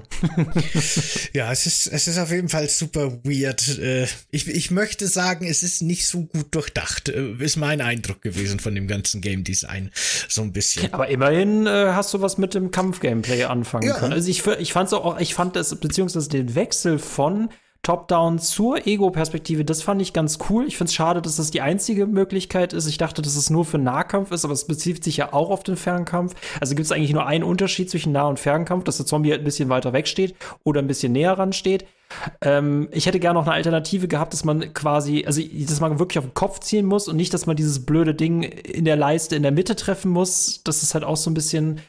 Ja, es ist auf jeden Fall super weird. Ich möchte sagen, es ist nicht so gut durchdacht, ist mein Eindruck gewesen von dem ganzen Game Design, so ein bisschen. Aber immerhin hast du was mit dem Kampf-Gameplay anfangen können. Also ich fand das, beziehungsweise den Wechsel von Top-Down zur Ego-Perspektive, das fand ich ganz cool. Ich finde es schade, dass das die einzige Möglichkeit ist. Ich dachte, dass es nur für Nahkampf ist, aber es bezieht sich ja auch auf den Fernkampf. Also gibt es eigentlich nur einen Unterschied zwischen Nah- und Fernkampf, dass der Zombie halt ein bisschen weiter weg steht oder ein bisschen näher ran steht. Ich hätte gerne noch eine Alternative gehabt, dass man quasi, also dass man wirklich auf den Kopf ziehen muss und nicht, dass man dieses blöde Ding in der Leiste in der Mitte treffen muss. Das ist halt auch so ein bisschen,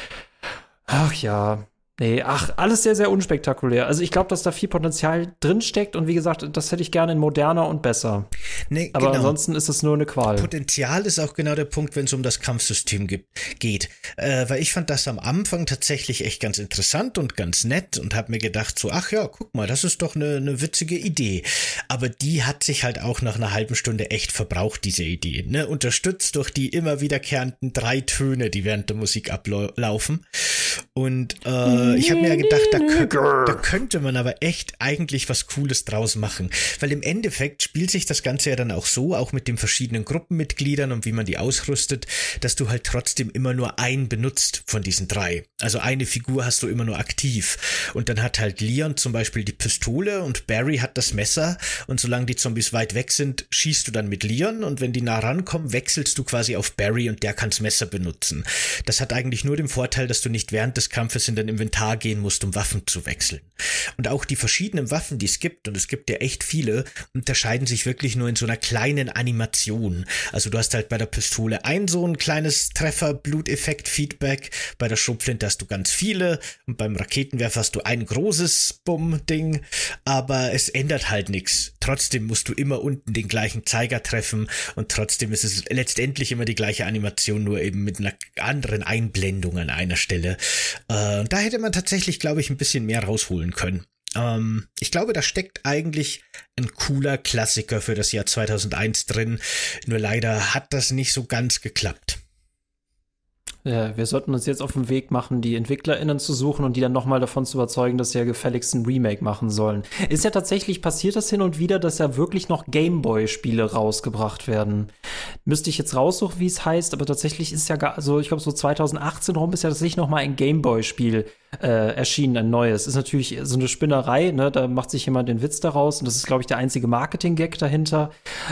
ach ja. Nee, alles sehr, sehr unspektakulär. Also ich glaube, dass da viel Potenzial drin steckt und wie gesagt, das hätte ich gerne in moderner und besser. Nee, aber genau. Ansonsten ist es nur eine Qual. Potenzial ist auch genau der Punkt, wenn es um das Kampfsystem geht. Weil ich fand das am Anfang tatsächlich echt ganz interessant und ganz nett und habe mir gedacht so, ach ja, guck mal, das ist doch eine witzige Idee. Aber die hat sich halt auch nach einer halben Stunde echt verbraucht, diese Idee. Ne? Unterstützt durch die immer wiederkehrenden 3 Töne, die während der Musik ablaufen. Und ich habe mir ja gedacht, da könnte man aber echt eigentlich was Cooles draus machen. Weil im Endeffekt spielt sich das Ganze ja dann auch so, auch mit den verschiedenen Gruppenmitgliedern und wie man die ausrüstet, dass du halt trotzdem immer nur einen benutzt von diesen 3. Also eine Figur hast du immer nur aktiv. Und dann hat halt Leon zum Beispiel die Pistole und Barry hat das Messer. Und solange die Zombies weit weg sind, schießt du dann mit Leon. Und wenn die nah rankommen, wechselst du quasi auf Barry und der kann's Messer benutzen. Das hat eigentlich nur den Vorteil, dass du nicht während des des Kampfes in dein Inventar gehen musst, um Waffen zu wechseln. Und auch die verschiedenen Waffen, die es gibt, und es gibt ja echt viele, unterscheiden sich wirklich nur in so einer kleinen Animation. Also du hast halt bei der Pistole so ein kleines Treffer-Bluteffekt-Feedback, bei der Schrotflinte hast du ganz viele und beim Raketenwerfer hast du ein großes Bumm-Ding, aber es ändert halt nichts. Trotzdem musst du immer unten den gleichen Zeiger treffen und trotzdem ist es letztendlich immer die gleiche Animation, nur eben mit einer anderen Einblendung an einer Stelle. Da hätte man tatsächlich, glaube ich, ein bisschen mehr rausholen können. Ich glaube, da steckt eigentlich ein cooler Klassiker für das Jahr 2001 drin, nur leider hat das nicht so ganz geklappt. Ja, wir sollten uns jetzt auf den Weg machen, die EntwicklerInnen zu suchen und die dann nochmal davon zu überzeugen, dass sie ja gefälligst ein Remake machen sollen. Ist ja tatsächlich, passiert das hin und wieder, dass ja wirklich noch Gameboy-Spiele rausgebracht werden. Müsste ich jetzt raussuchen, wie es heißt, aber tatsächlich ist ja also ich glaube so 2018 rum ist ja tatsächlich noch mal ein Gameboy-Spiel erschienen, ein neues. Ist natürlich so eine Spinnerei, ne? Da macht sich jemand den Witz daraus und das ist, glaube ich, der einzige Marketing-Gag dahinter.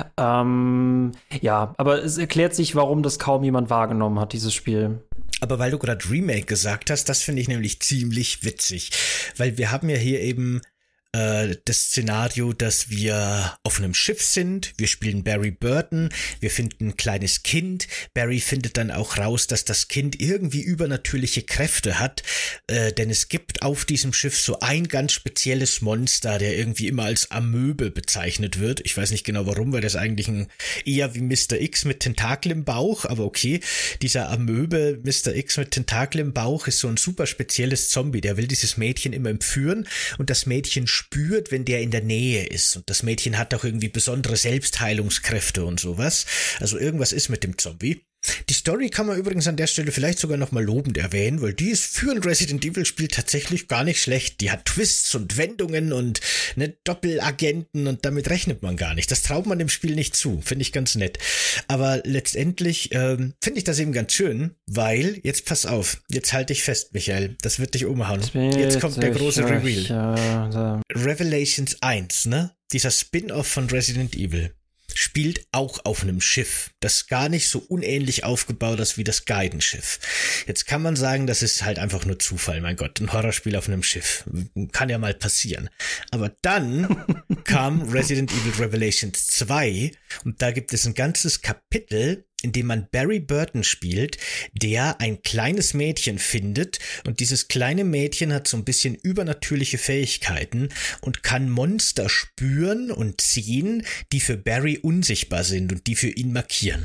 Ja, aber es erklärt sich, warum das kaum jemand wahrgenommen hat, dieses Spiel. Aber weil du gerade Remake gesagt hast, das finde ich nämlich ziemlich witzig, weil wir haben ja hier eben das Szenario, dass wir auf einem Schiff sind, wir spielen Barry Burton, wir finden ein kleines Kind, Barry findet dann auch raus, dass das Kind irgendwie übernatürliche Kräfte hat, denn es gibt auf diesem Schiff so ein ganz spezielles Monster, der irgendwie immer als Amöbe bezeichnet wird. Ich weiß nicht genau warum, weil das eigentlich eher wie Mr. X mit Tentakel im Bauch, aber okay, dieser Amöbe Mr. X mit Tentakel im Bauch ist so ein super spezielles Zombie, der will dieses Mädchen immer entführen und das Mädchen spürt, wenn der in der Nähe ist. Und das Mädchen hat auch irgendwie besondere Selbstheilungskräfte und sowas. Also irgendwas ist mit dem Zombie. Die Story kann man übrigens an der Stelle vielleicht sogar nochmal lobend erwähnen, weil die ist für ein Resident Evil Spiel tatsächlich gar nicht schlecht. Die hat Twists und Wendungen und Doppelagenten und damit rechnet man gar nicht. Das traut man dem Spiel nicht zu. Finde ich ganz nett. Aber letztendlich finde ich das eben ganz schön, weil, jetzt pass auf, jetzt halte ich fest, Michael, das wird dich umhauen. Jetzt kommt der große Reveal. Revelations 1, ne? Dieser Spin-off von Resident Evil spielt auch auf einem Schiff, das gar nicht so unähnlich aufgebaut ist wie das Gaiden-Schiff. Jetzt kann man sagen, das ist halt einfach nur Zufall, mein Gott, ein Horrorspiel auf einem Schiff. Kann ja mal passieren. Aber dann kam Resident Evil Revelations 2 und da gibt es ein ganzes Kapitel, in dem man Barry Burton spielt, der ein kleines Mädchen findet und dieses kleine Mädchen hat so ein bisschen übernatürliche Fähigkeiten und kann Monster spüren und sehen, die für Barry unsichtbar sind und die für ihn markieren.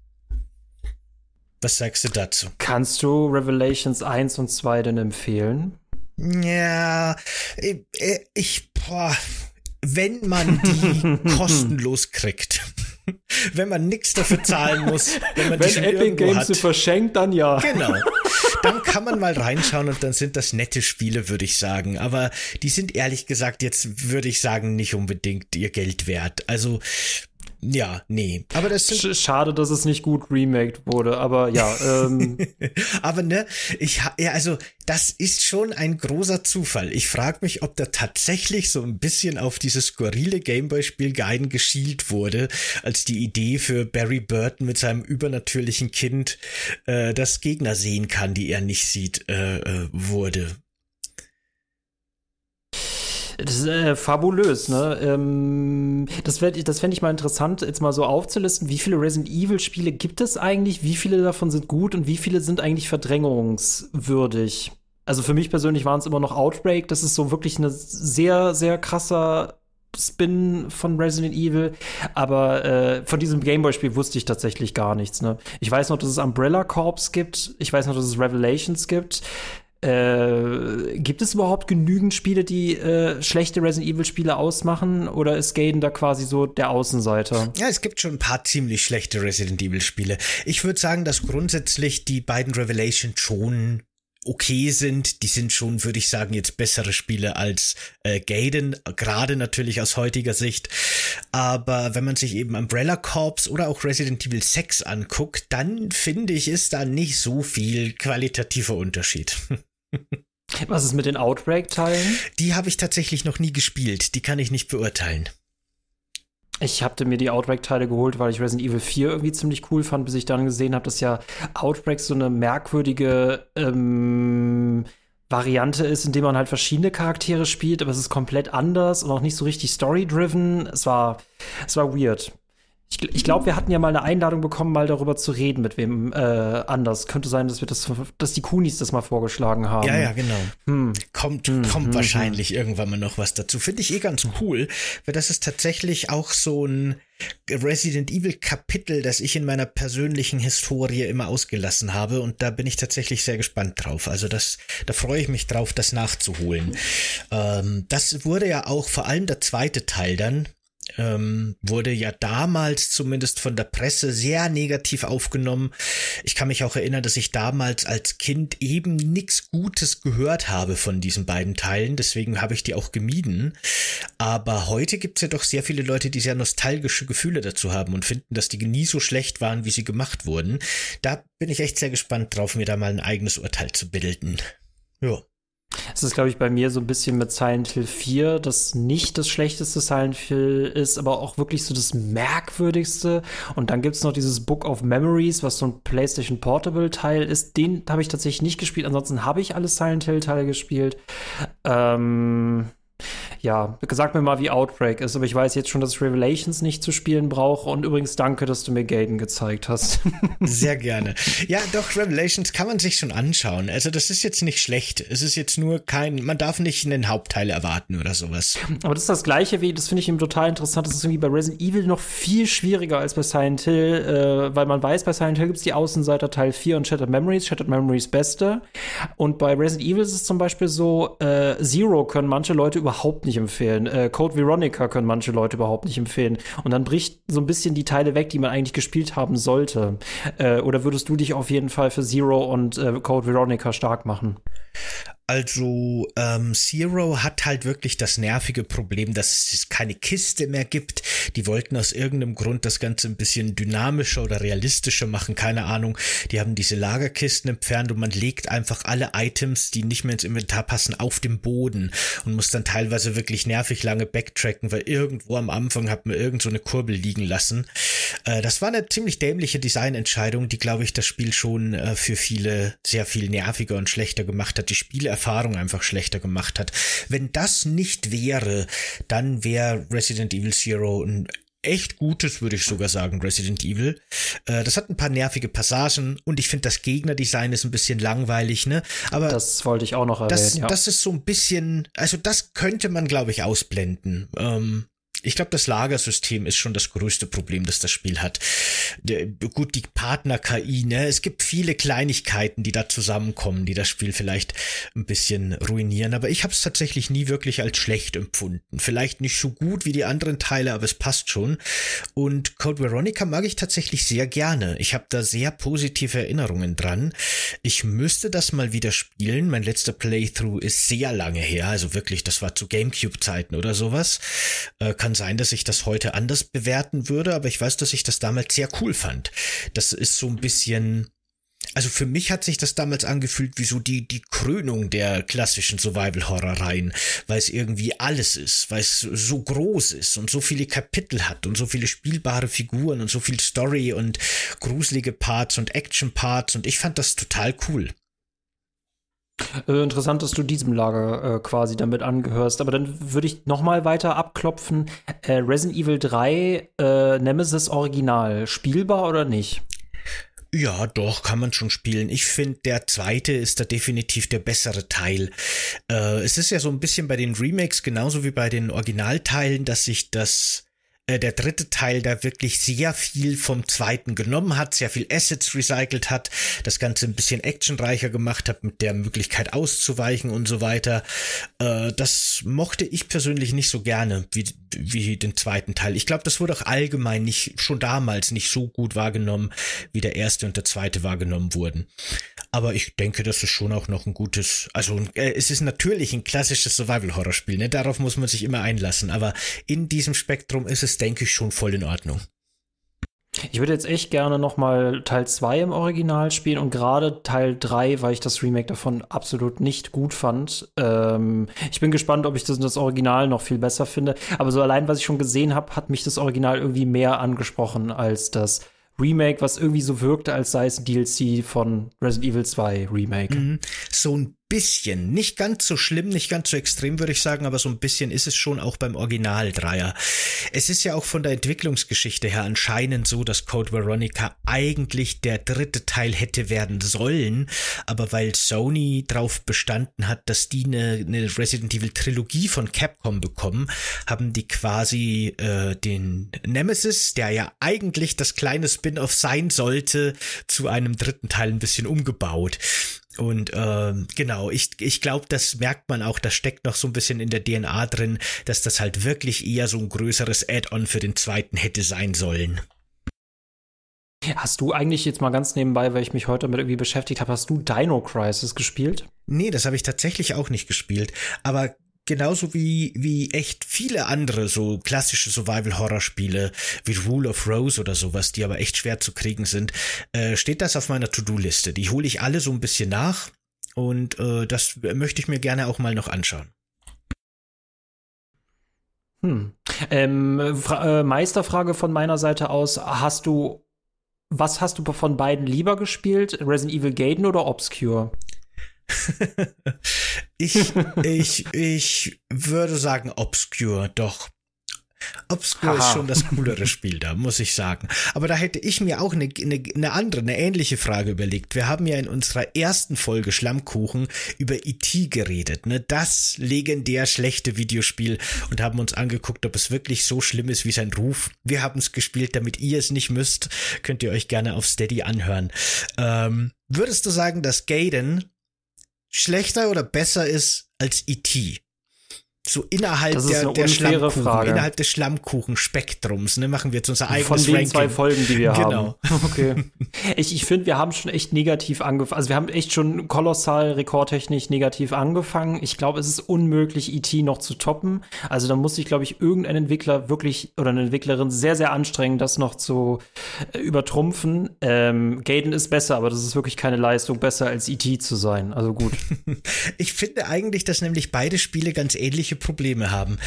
Was sagst du dazu? Kannst du Revelations 1 und 2 denn empfehlen? Ja, wenn man die kostenlos kriegt. Wenn man nichts dafür zahlen muss, wenn man die schon Epic Games sie verschenkt, dann ja. Genau. Dann kann man mal reinschauen und dann sind das nette Spiele, würde ich sagen. Aber die sind ehrlich gesagt jetzt, würde ich sagen, nicht unbedingt ihr Geld wert. Also ja, nee. Aber das sind schade, dass es nicht gut remaked wurde, aber ja. Aber also das ist schon ein großer Zufall. Ich frage mich, ob da tatsächlich so ein bisschen auf dieses skurrile Gameboy-Spiel Gaiden geschielt wurde, als die Idee für Barry Burton mit seinem übernatürlichen Kind, das Gegner sehen kann, die er nicht sieht, wurde. Das ist fabulös, ne? Das fänd ich mal interessant, jetzt mal so aufzulisten, wie viele Resident Evil Spiele gibt es eigentlich, wie viele davon sind gut und wie viele sind eigentlich verdrängungswürdig. Also für mich persönlich waren es immer noch Outbreak, das ist so wirklich eine sehr, sehr krasser Spin von Resident Evil, aber von diesem Gameboy-Spiel wusste ich tatsächlich gar nichts, ne? Ich weiß noch, dass es Umbrella Corps gibt, ich weiß noch, dass es Revelations gibt. Gibt es überhaupt genügend Spiele, die schlechte Resident Evil Spiele ausmachen, oder ist Gaiden da quasi so der Außenseiter? Ja, es gibt schon ein paar ziemlich schlechte Resident Evil Spiele. Ich würde sagen, dass grundsätzlich die beiden Revelations schon okay sind. Die sind schon, würde ich sagen, jetzt bessere Spiele als Gaiden, gerade natürlich aus heutiger Sicht. Aber wenn man sich eben Umbrella Corps oder auch Resident Evil 6 anguckt, dann finde ich, ist da nicht so viel qualitativer Unterschied. Was ist mit den Outbreak-Teilen? Die habe ich tatsächlich noch nie gespielt. Die kann ich nicht beurteilen. Ich hatte mir die Outbreak-Teile geholt, weil ich Resident Evil 4 irgendwie ziemlich cool fand, bis ich dann gesehen habe, dass ja Outbreak so eine merkwürdige Variante ist, in dem man halt verschiedene Charaktere spielt, aber es ist komplett anders und auch nicht so richtig story-driven. Es war weird. Ich glaube, wir hatten ja mal eine Einladung bekommen, mal darüber zu reden, mit wem anders. Könnte sein, dass die Kunis das mal vorgeschlagen haben. Ja, genau. Kommt wahrscheinlich irgendwann mal noch was dazu. Finde ich ganz cool, weil das ist tatsächlich auch so ein Resident Evil Kapitel, das ich in meiner persönlichen Historie immer ausgelassen habe, und da bin ich tatsächlich sehr gespannt drauf. Also da freue ich mich drauf, das nachzuholen. Das wurde ja auch, vor allem der zweite Teil dann, wurde ja damals zumindest von der Presse sehr negativ aufgenommen. Ich kann mich auch erinnern, dass ich damals als Kind eben nichts Gutes gehört habe von diesen beiden Teilen, deswegen habe ich die auch gemieden. Aber heute gibt's ja doch sehr viele Leute, die sehr nostalgische Gefühle dazu haben und finden, dass die nie so schlecht waren, wie sie gemacht wurden. Da bin ich echt sehr gespannt drauf, mir da mal ein eigenes Urteil zu bilden. Ja. Es ist, glaube ich, bei mir so ein bisschen mit Silent Hill 4, das nicht das schlechteste Silent Hill ist, aber auch wirklich so das merkwürdigste. Und dann gibt es noch dieses Book of Memories, was so ein PlayStation Portable-Teil ist. Den habe ich tatsächlich nicht gespielt. Ansonsten habe ich alle Silent Hill-Teile gespielt. Ja, sag mir mal, wie Outbreak ist, aber ich weiß jetzt schon, dass ich Revelations nicht zu spielen brauche. Und übrigens danke, dass du mir Gaiden gezeigt hast. Sehr gerne. Ja, doch, Revelations kann man sich schon anschauen. Also das ist jetzt nicht schlecht. Es ist jetzt nur man darf nicht einen Hauptteil erwarten oder sowas. Aber das ist das Gleiche das finde ich eben total interessant. Das ist irgendwie bei Resident Evil noch viel schwieriger als bei Silent Hill, weil man weiß, bei Silent Hill gibt es die Außenseiter Teil 4 und Shattered Memories beste. Und bei Resident Evil ist es zum Beispiel so, Zero können manche Leute überhaupt nicht empfehlen. Code Veronica können manche Leute überhaupt nicht empfehlen. Und dann bricht so ein bisschen die Teile weg, die man eigentlich gespielt haben sollte. Oder würdest du dich auf jeden Fall für Zero und Code Veronica stark machen? Also Zero hat halt wirklich das nervige Problem, dass es keine Kiste mehr gibt. Die wollten aus irgendeinem Grund das Ganze ein bisschen dynamischer oder realistischer machen, keine Ahnung. Die haben diese Lagerkisten entfernt und man legt einfach alle Items, die nicht mehr ins Inventar passen, auf den Boden und muss dann teilweise wirklich nervig lange backtracken, weil irgendwo am Anfang hat man irgend so eine Kurbel liegen lassen. Das war eine ziemlich dämliche Designentscheidung, die, glaube ich, das Spiel schon für viele sehr viel nerviger und schlechter gemacht hat. Die Spielerfahrung einfach schlechter gemacht hat. Wenn das nicht wäre, dann wäre Resident Evil Zero ein echt gutes, würde ich sogar sagen, Resident Evil. Das hat ein paar nervige Passagen und ich finde, das Gegnerdesign ist ein bisschen langweilig, ne? Aber das wollte ich auch noch erwähnen, ja. Das ist so ein bisschen, also das könnte man, glaube ich, ausblenden. Ich glaube, das Lagersystem ist schon das größte Problem, das das Spiel hat. Gut, die Partner-KI, ne? Es gibt viele Kleinigkeiten, die da zusammenkommen, die das Spiel vielleicht ein bisschen ruinieren. Aber ich habe es tatsächlich nie wirklich als schlecht empfunden. Vielleicht nicht so gut wie die anderen Teile, aber es passt schon. Und Code Veronica mag ich tatsächlich sehr gerne. Ich habe da sehr positive Erinnerungen dran. Ich müsste das mal wieder spielen. Mein letzter Playthrough ist sehr lange her. Also wirklich, das war zu GameCube-Zeiten oder sowas. Kann sein, dass ich das heute anders bewerten würde, aber ich weiß, dass ich das damals sehr cool fand. Das ist so ein bisschen, also für mich hat sich das damals angefühlt wie so die Krönung der klassischen Survival-Horror-Reihen, weil es irgendwie alles ist, weil es so groß ist und so viele Kapitel hat und so viele spielbare Figuren und so viel Story und gruselige Parts und Action-Parts und ich fand das total cool. Interessant, dass du diesem Lager quasi damit angehörst. Aber dann würde ich noch mal weiter abklopfen. Resident Evil 3 Nemesis Original, spielbar oder nicht? Ja, doch, kann man schon spielen. Ich finde, der zweite ist da definitiv der bessere Teil. Es ist ja so ein bisschen bei den Remakes genauso wie bei den Originalteilen, dass sich der dritte Teil da wirklich sehr viel vom zweiten genommen hat, sehr viel Assets recycelt hat, das Ganze ein bisschen actionreicher gemacht hat, mit der Möglichkeit auszuweichen und so weiter. Das mochte ich persönlich nicht so gerne wie den zweiten Teil. Ich glaube, das wurde auch allgemein schon damals nicht so gut wahrgenommen, wie der erste und der zweite wahrgenommen wurden. Aber ich denke, das ist schon auch noch ein gutes, also es ist natürlich ein klassisches Survival-Horror-Spiel, ne? Darauf muss man sich immer einlassen, aber in diesem Spektrum ist es, denke ich, schon voll in Ordnung. Ich würde jetzt echt gerne noch mal Teil 2 im Original spielen und gerade Teil 3, weil ich das Remake davon absolut nicht gut fand. Ich bin gespannt, ob ich das Original noch viel besser finde. Aber so allein, was ich schon gesehen habe, hat mich das Original irgendwie mehr angesprochen als das Remake, was irgendwie so wirkte, als sei es ein DLC von Resident Evil 2 Remake. So ein bisschen, nicht ganz so schlimm, nicht ganz so extrem, würde ich sagen, aber so ein bisschen ist es schon auch beim Original-Dreier. Es ist ja auch von der Entwicklungsgeschichte her anscheinend so, dass Code Veronica eigentlich der dritte Teil hätte werden sollen, aber weil Sony drauf bestanden hat, dass die eine Resident Evil Trilogie von Capcom bekommen, haben die quasi den Nemesis, der ja eigentlich das kleine Spin-off sein sollte, zu einem dritten Teil ein bisschen umgebaut. Und genau, ich glaube, das merkt man auch, das steckt noch so ein bisschen in der DNA drin, dass das halt wirklich eher so ein größeres Add-on für den zweiten hätte sein sollen. Hast du eigentlich jetzt mal ganz nebenbei, weil ich mich heute damit irgendwie beschäftigt habe, hast du Dino Crisis gespielt? Nee, das habe ich tatsächlich auch nicht gespielt, aber genauso wie echt viele andere so klassische Survival-Horror-Spiele wie Rule of Rose oder sowas, die aber echt schwer zu kriegen sind, steht das auf meiner To-Do-Liste. Die hole ich alle so ein bisschen nach und das möchte ich mir gerne auch mal noch anschauen. Meisterfrage von meiner Seite aus, was hast du von beiden lieber gespielt? Resident Evil Gaiden oder Obscure? Ich würde sagen Obscure, doch. Obscure ist schon das coolere Spiel da, muss ich sagen. Aber da hätte ich mir auch eine ähnliche Frage überlegt. Wir haben ja in unserer ersten Folge Schlammkuchen über E.T. geredet, ne? Das legendär schlechte Videospiel und haben uns angeguckt, ob es wirklich so schlimm ist wie sein Ruf. Wir haben es gespielt, damit ihr es nicht müsst. Könnt ihr euch gerne auf Steady anhören. Würdest du sagen, dass Gaiden schlechter oder besser ist als E.T.? So innerhalb der Schlammkuchen, Frage. Innerhalb des Schlammkuchen-Spektrums, ne, machen wir jetzt unser eigenes Ranking. Von den Ranking. 2 Folgen, die wir genau. haben. Okay. Ich finde, wir haben schon echt negativ angefangen. Also wir haben echt schon kolossal rekordtechnisch negativ angefangen. Ich glaube, es ist unmöglich, E.T. noch zu toppen. Also da muss sich, glaube ich, irgendein Entwickler wirklich oder eine Entwicklerin sehr, sehr anstrengen, das noch zu übertrumpfen. Gaiden ist besser, aber das ist wirklich keine Leistung, besser als E.T. zu sein. Also gut. Ich finde eigentlich, dass nämlich beide Spiele ganz ähnliche Probleme haben,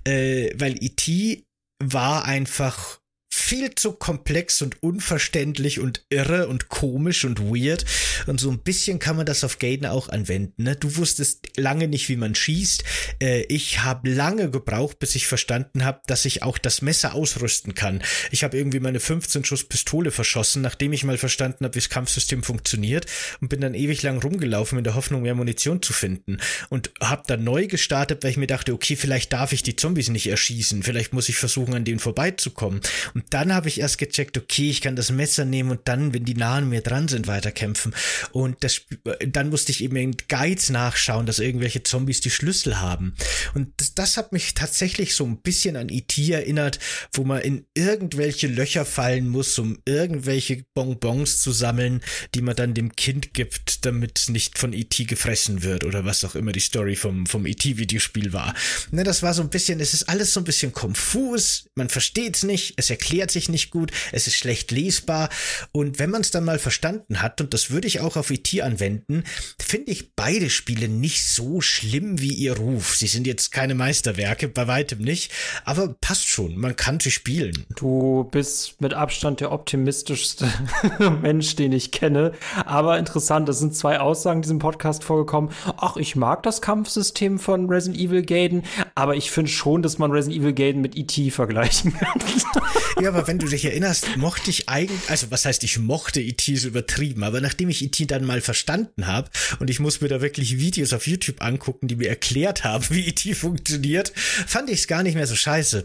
weil E.T. war einfach viel zu komplex und unverständlich und irre und komisch und weird und so ein bisschen kann man das auf Gaiden auch anwenden, ne? Du wusstest lange nicht, wie man schießt. Ich habe lange gebraucht, bis ich verstanden habe, dass ich auch das Messer ausrüsten kann. Ich habe irgendwie meine 15-Schuss-Pistole verschossen, nachdem ich mal verstanden habe, wie das Kampfsystem funktioniert und bin dann ewig lang rumgelaufen in der Hoffnung, mehr Munition zu finden und habe dann neu gestartet, weil ich mir dachte, okay, vielleicht darf ich die Zombies nicht erschießen, vielleicht muss ich versuchen, an denen vorbeizukommen. Und dann habe ich erst gecheckt, okay, ich kann das Messer nehmen und dann, wenn die nah an mir dran sind, weiterkämpfen. Und dann musste ich eben in Guides nachschauen, dass irgendwelche Zombies die Schlüssel haben. Und das hat mich tatsächlich so ein bisschen an E.T. erinnert, wo man in irgendwelche Löcher fallen muss, um irgendwelche Bonbons zu sammeln, die man dann dem Kind gibt, damit es nicht von E.T. gefressen wird oder was auch immer die Story vom E.T.-Videospiel war. Ne, das war so ein bisschen, es ist alles so ein bisschen konfus, man versteht es nicht, es erklärt sich nicht gut, es ist schlecht lesbar und wenn man es dann mal verstanden hat, und das würde ich auch auf E.T. anwenden, finde ich beide Spiele nicht so schlimm wie ihr Ruf. Sie sind jetzt keine Meisterwerke, bei weitem nicht, aber passt schon, man kann sie spielen. Du bist mit Abstand der optimistischste Mensch, den ich kenne, aber interessant, es sind 2 Aussagen in diesem Podcast vorgekommen. Ach, ich mag das Kampfsystem von Resident Evil Gaiden, aber ich finde schon, dass man Resident Evil Gaiden mit E.T. vergleichen kann. Ja, aber wenn du dich erinnerst, mochte ich eigentlich, also was heißt, ich mochte E.T. so übertrieben, aber nachdem ich E.T. dann mal verstanden habe und ich muss mir da wirklich Videos auf YouTube angucken, die mir erklärt haben, wie E.T. funktioniert, fand ich es gar nicht mehr so scheiße,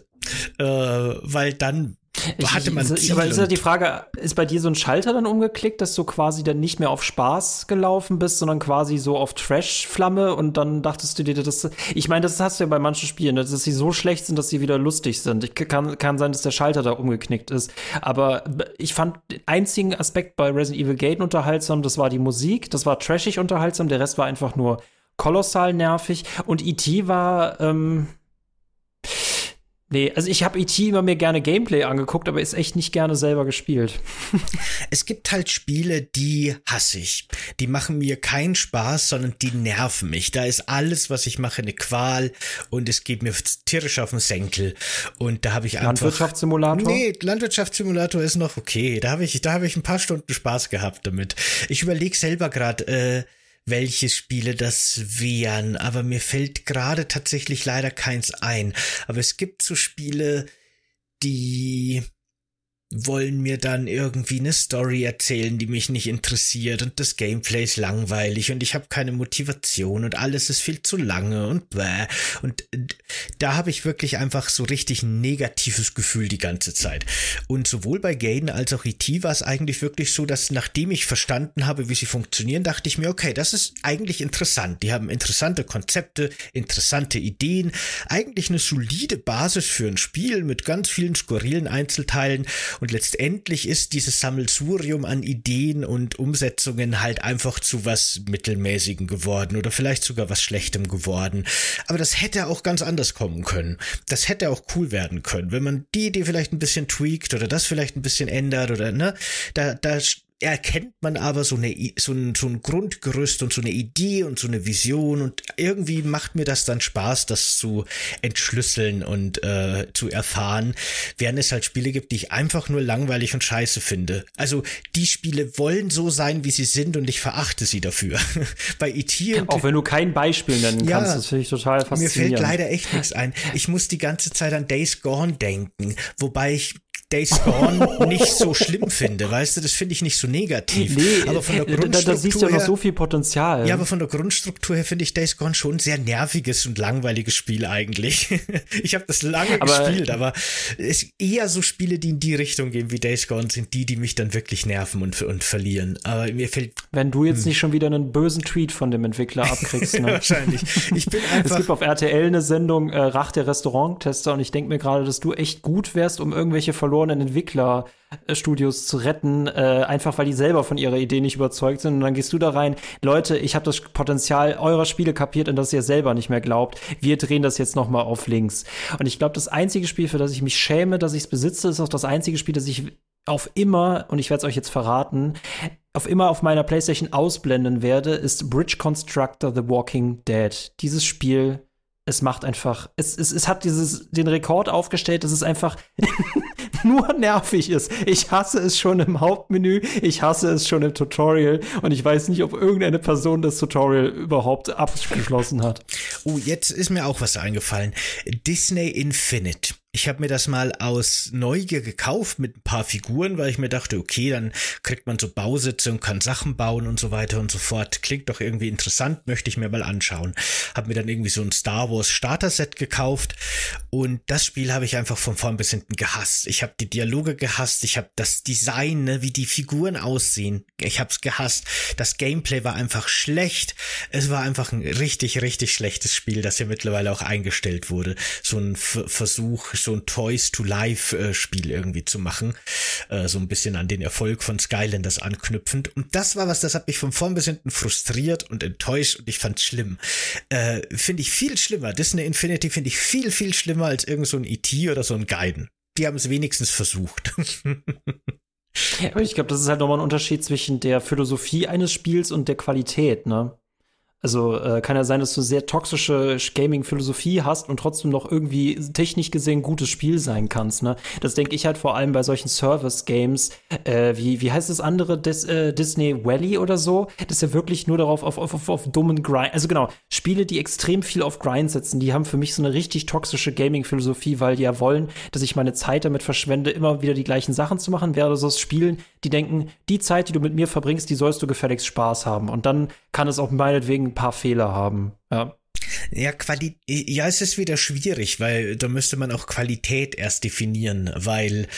weil dann hatte man Ziel. Aber ist ja die Frage, ist bei dir so ein Schalter dann umgeklickt, dass du quasi dann nicht mehr auf Spaß gelaufen bist, sondern quasi so auf Trash-Flamme und dann dachtest du dir, ich meine, das hast du ja bei manchen Spielen, dass sie so schlecht sind, dass sie wieder lustig sind. Kann sein, dass der Schalter da umgeknickt ist. Aber ich fand den einzigen Aspekt bei Resident Evil Gaiden unterhaltsam, das war die Musik, das war trashig unterhaltsam, der Rest war einfach nur kolossal nervig und E.T. war, Nee, also ich habe E.T. immer mir gerne Gameplay angeguckt, aber ist echt nicht gerne selber gespielt. Es gibt halt Spiele, die hasse ich. Die machen mir keinen Spaß, sondern die nerven mich. Da ist alles, was ich mache, eine Qual und es geht mir tierisch auf den Senkel. Und da habe ich einfach... Landwirtschaftssimulator? Nee, Landwirtschaftssimulator ist noch okay. Da habe ich ein paar Stunden Spaß gehabt damit. Ich überlege selber gerade, welche Spiele das wären, aber mir fällt gerade tatsächlich leider keins ein. Aber es gibt so Spiele, die wollen mir dann irgendwie eine Story erzählen, die mich nicht interessiert und das Gameplay ist langweilig und ich habe keine Motivation und alles ist viel zu lange und bäh. Und da habe ich wirklich einfach so richtig ein negatives Gefühl die ganze Zeit. Und sowohl bei Gaiden als auch E.T. war es eigentlich wirklich so, dass nachdem ich verstanden habe, wie sie funktionieren, dachte ich mir, okay, das ist eigentlich interessant. Die haben interessante Konzepte, interessante Ideen, eigentlich eine solide Basis für ein Spiel mit ganz vielen skurrilen Einzelteilen. Und letztendlich ist dieses Sammelsurium an Ideen und Umsetzungen halt einfach zu was Mittelmäßigem geworden oder vielleicht sogar was Schlechtem geworden. Aber das hätte auch ganz anders kommen können. Das hätte auch cool werden können, wenn man die Idee vielleicht ein bisschen tweakt oder das vielleicht ein bisschen ändert oder ne, da erkennt man aber so ein Grundgerüst und so eine Idee und so eine Vision und irgendwie macht mir das dann Spaß, das zu entschlüsseln und zu erfahren, während es halt Spiele gibt, die ich einfach nur langweilig und scheiße finde. Also die Spiele wollen so sein, wie sie sind und ich verachte sie dafür. Bei E.T. Auch wenn du kein Beispiel nennen kannst, das finde ich total faszinierend. Mir fällt leider echt nichts ein. Ich muss die ganze Zeit an Days Gone denken, wobei ich Days Gone nicht so schlimm finde, weißt du, das finde ich nicht so negativ. Nee, aber von der Grundstruktur da siehst du ja noch so viel Potenzial. Ja, aber von der Grundstruktur her finde ich Days Gone schon ein sehr nerviges und langweiliges Spiel eigentlich. Ich habe das lange gespielt, aber es eher so Spiele, die in die Richtung gehen wie Days Gone, sind die mich dann wirklich nerven und verlieren. Aber mir fällt... Wenn du jetzt nicht schon wieder einen bösen Tweet von dem Entwickler abkriegst, ne? Wahrscheinlich. Ich bin einfach... Es gibt auf RTL eine Sendung, Rach der Restauranttester, und ich denke mir gerade, dass du echt gut wärst, um irgendwelche verlorenen Entwicklerstudios zu retten, einfach weil die selber von ihrer Idee nicht überzeugt sind. Und dann gehst du da rein, Leute, ich habe das Potenzial eurer Spiele kapiert, an das ihr selber nicht mehr glaubt. Wir drehen das jetzt noch mal auf links. Und ich glaube, das einzige Spiel, für das ich mich schäme, dass ich es besitze, ist auch das einzige Spiel, das ich auf immer, und ich werde es euch jetzt verraten, auf immer auf meiner PlayStation ausblenden werde, ist Bridge Constructor The Walking Dead. Dieses Spiel, es macht einfach, es hat den Rekord aufgestellt, dass es einfach nur nervig ist. Ich hasse es schon im Hauptmenü, ich hasse es schon im Tutorial und ich weiß nicht, ob irgendeine Person das Tutorial überhaupt abgeschlossen hat. Oh, jetzt ist mir auch was eingefallen. Disney Infinite. Ich habe mir das mal aus Neugier gekauft mit ein paar Figuren, weil ich mir dachte, okay, dann kriegt man so Bausitze und kann Sachen bauen und so weiter und so fort. Klingt doch irgendwie interessant, möchte ich mir mal anschauen. Habe mir dann irgendwie so ein Star Wars Starter-Set gekauft und das Spiel habe ich einfach von vorn bis hinten gehasst. Ich habe die Dialoge gehasst, ich habe das Design, ne, wie die Figuren aussehen. Ich habe es gehasst. Das Gameplay war einfach schlecht. Es war einfach ein richtig, richtig schlechtes Spiel, das ja mittlerweile auch eingestellt wurde. So ein Versuch, so ein Toys-to-Life-Spiel irgendwie zu machen. So ein bisschen an den Erfolg von Skylanders anknüpfend. Und das war was, das hat mich von vorn bis hinten frustriert und enttäuscht und ich fand's schlimm. Finde ich viel schlimmer. Disney Infinity finde ich viel, viel schlimmer als irgend so ein E.T. oder so ein Gaiden. Die haben es wenigstens versucht. Aber ich glaube, das ist halt nochmal ein Unterschied zwischen der Philosophie eines Spiels und der Qualität, ne? Also kann ja sein, dass du sehr toxische Gaming-Philosophie hast und trotzdem noch irgendwie technisch gesehen gutes Spiel sein kannst, ne? Das denke ich halt vor allem bei solchen Service-Games, wie heißt das andere, Disney Valley oder so? Das ist ja wirklich nur darauf auf dummen Grind. Also genau, Spiele, die extrem viel auf Grind setzen, die haben für mich so eine richtig toxische Gaming-Philosophie, weil die ja wollen, dass ich meine Zeit damit verschwende, immer wieder die gleichen Sachen zu machen, während so Spielen, die denken, die Zeit, die du mit mir verbringst, die sollst du gefälligst Spaß haben. Und dann kann es auch meinetwegen ein paar Fehler haben, ja. Ja, es ist wieder schwierig, weil da müsste man auch Qualität erst definieren, weil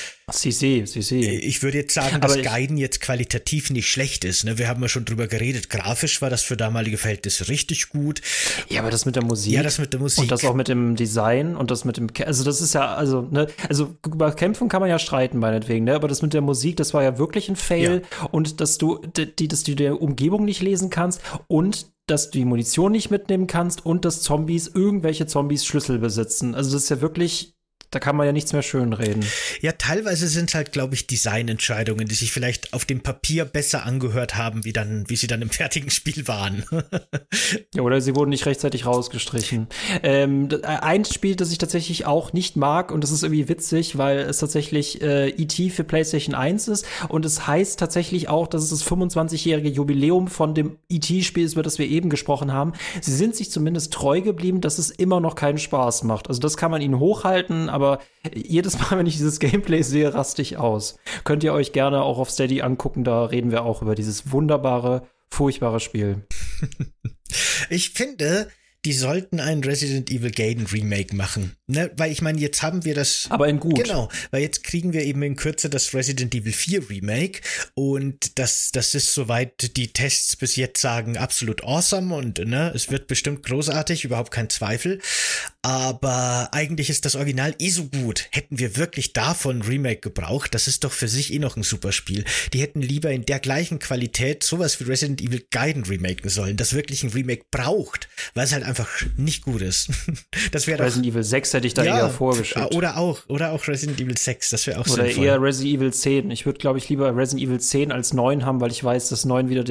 ich würde jetzt sagen, dass Gaiden jetzt qualitativ nicht schlecht ist, ne? Wir haben ja schon drüber geredet, grafisch war das für damalige Verhältnisse richtig gut. Ja, aber das mit der Musik. Ja, das mit der Musik. Und das auch mit dem Design und das mit dem, also das ist ja, also über Kämpfen kann man ja streiten meinetwegen, ne? Aber das mit der Musik, das war ja wirklich ein Fail, ja. Und dass du der Umgebung nicht lesen kannst und dass du die Munition nicht mitnehmen kannst und dass irgendwelche Zombies Schlüssel besitzen. Also das ist ja wirklich Da kann man ja nichts mehr schönreden. Ja, teilweise sind es halt, glaube ich, Designentscheidungen, die sich vielleicht auf dem Papier besser angehört haben, wie sie dann im fertigen Spiel waren. Ja, oder sie wurden nicht rechtzeitig rausgestrichen. Ein Spiel, das ich tatsächlich auch nicht mag, und das ist irgendwie witzig, weil es tatsächlich E.T. für PlayStation 1 ist, und es heißt tatsächlich auch, dass es das 25-jährige Jubiläum von dem E.T.-Spiel ist, über das wir eben gesprochen haben. Sie sind sich zumindest treu geblieben, dass es immer noch keinen Spaß macht. Also das kann man ihnen hochhalten, aber jedes Mal, wenn ich dieses Gameplay sehe, raste ich aus. Könnt ihr euch gerne auch auf Steady angucken, da reden wir auch über dieses wunderbare, furchtbare Spiel. Ich finde, die sollten ein Resident Evil Gaiden Remake machen. Ne? Weil ich meine, jetzt haben wir das. Aber in gut. Genau, weil jetzt kriegen wir eben in Kürze das Resident Evil 4 Remake und das ist soweit die Tests bis jetzt sagen absolut awesome und ne, es wird bestimmt großartig, überhaupt kein Zweifel. Aber eigentlich ist das Original so gut. Hätten wir wirklich davon Remake gebraucht, das ist doch für sich noch ein super Spiel. Die hätten lieber in der gleichen Qualität sowas wie Resident Evil Gaiden remaken sollen, das wirklich ein Remake braucht, weil es halt einfach nicht gut ist. Das wäre Resident Evil 6 hätte ich da eher vorgeschickt. Oder auch Resident Evil 6, das wäre auch oder sinnvoll. Oder eher Resident Evil 10. Ich würde, glaube ich, lieber Resident Evil 10 als 9 haben, weil ich weiß, dass 9 wieder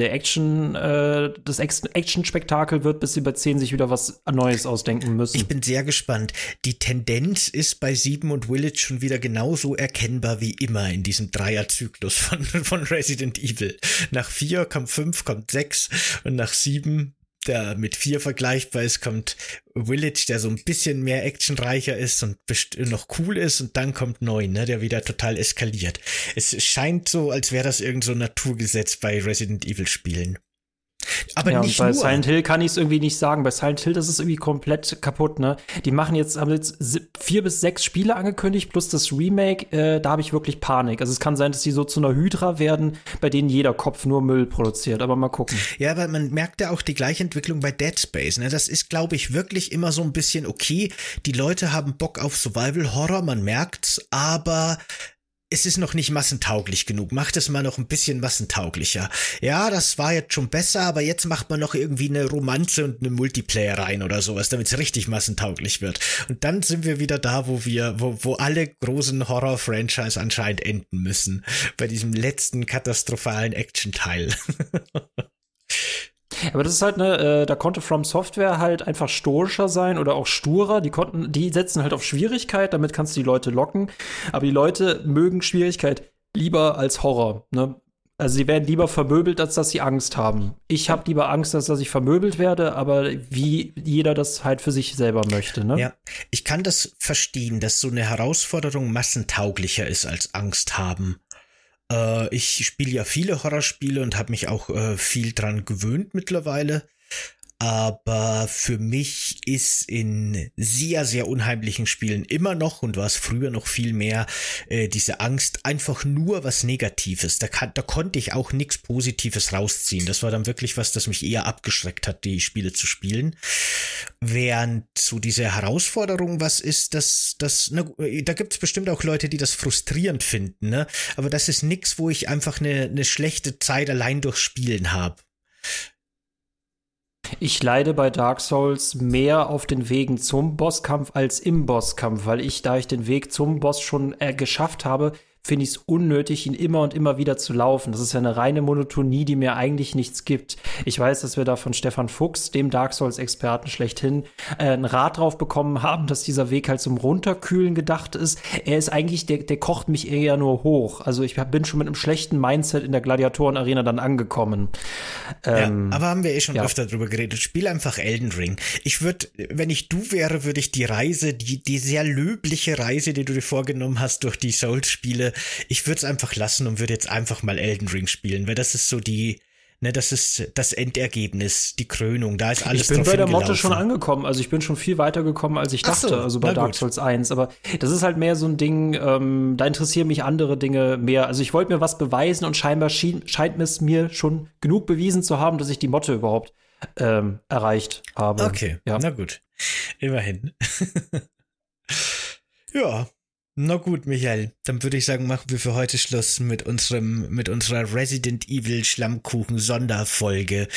das Action-Spektakel wird, bis sie bei 10 sich wieder was Neues ausdenken müssen. Ich bin sehr gespannt. Die Tendenz ist bei 7 und Village schon wieder genauso erkennbar wie immer in diesem Dreierzyklus von Resident Evil. Nach 4 kommt 5, kommt 6 und nach 7, der mit 4 vergleichbar ist, kommt Village, der so ein bisschen mehr actionreicher ist und noch cool ist, und dann kommt 9, ne, der wieder total eskaliert. Es scheint so, als wäre das irgend so ein Naturgesetz bei Resident Evil Spielen. Aber ja, nicht und bei nur. Silent Hill kann ich es irgendwie nicht sagen. Bei Silent Hill, das ist irgendwie komplett kaputt, ne? Haben jetzt 4 bis 6 Spiele angekündigt, plus das Remake, da habe ich wirklich Panik. Also es kann sein, dass die so zu einer Hydra werden, bei denen jeder Kopf nur Müll produziert, aber mal gucken. Ja, aber man merkt ja auch die gleiche Entwicklung bei Dead Space, ne? Das ist, glaube ich, wirklich immer so ein bisschen okay. Die Leute haben Bock auf Survival Horror, man merkt's, aber es ist noch nicht massentauglich genug. Macht es mal noch ein bisschen massentauglicher. Ja, das war jetzt schon besser, aber jetzt macht man noch irgendwie eine Romanze und eine Multiplayer rein oder sowas, damit es richtig massentauglich wird. Und dann sind wir wieder da, wo alle großen Horror-Franchise anscheinend enden müssen. Bei diesem letzten katastrophalen Action-Teil. Aber das ist halt da konnte From Software halt einfach stoischer sein oder auch sturer. Die setzen halt auf Schwierigkeit, damit kannst du die Leute locken. Aber die Leute mögen Schwierigkeit lieber als Horror, ne? Also sie werden lieber vermöbelt, als dass sie Angst haben. Ich habe lieber Angst, als dass ich vermöbelt werde, aber wie jeder das halt für sich selber möchte, ne? Ja, ich kann das verstehen, dass so eine Herausforderung massentauglicher ist als Angst haben. Ich spiele ja viele Horrorspiele und habe mich auch viel dran gewöhnt mittlerweile. Aber für mich ist in sehr, sehr unheimlichen Spielen immer noch, und war es früher noch viel mehr, diese Angst einfach nur was Negatives. Da konnte ich auch nichts Positives rausziehen. Das war dann wirklich was, das mich eher abgeschreckt hat, die Spiele zu spielen. Während so diese Herausforderung was ist, da gibt's bestimmt auch Leute, die das frustrierend finden, ne? Aber das ist nix, wo ich einfach eine schlechte Zeit allein durchs Spielen habe. Ich leide bei Dark Souls mehr auf den Wegen zum Bosskampf als im Bosskampf, weil da ich den Weg zum Boss schon geschafft habe, finde ich es unnötig, ihn immer und immer wieder zu laufen. Das ist ja eine reine Monotonie, die mir eigentlich nichts gibt. Ich weiß, dass wir da von Stefan Fuchs, dem Dark Souls-Experten schlechthin, einen Rat drauf bekommen haben, dass dieser Weg halt zum Runterkühlen gedacht ist. Er ist eigentlich, der kocht mich eher nur hoch. Also ich bin schon mit einem schlechten Mindset in der Gladiatoren-Arena dann angekommen. Ja, aber haben wir schon öfter drüber geredet. Spiel einfach Elden Ring. Wenn ich du wäre, würde ich die Reise, die sehr löbliche Reise, die du dir vorgenommen hast durch die Souls-Spiele, ich würde es einfach lassen und würde jetzt einfach mal Elden Ring spielen, weil das ist so das ist das Endergebnis, die Krönung, da ist alles drauf hingelaufen. Ich bin bei der Motte schon angekommen, also ich bin schon viel weiter gekommen, als ich dachte, also bei Dark Souls 1, aber das ist halt mehr so ein Ding, da interessieren mich andere Dinge mehr, also ich wollte mir was beweisen und scheinbar scheint es mir schon genug bewiesen zu haben, dass ich die Motte überhaupt erreicht habe. Okay, ja. Na gut, immerhin. Ja. Na gut, Michael, dann würde ich sagen, machen wir für heute Schluss mit unserer Resident Evil Schlammkuchen Sonderfolge.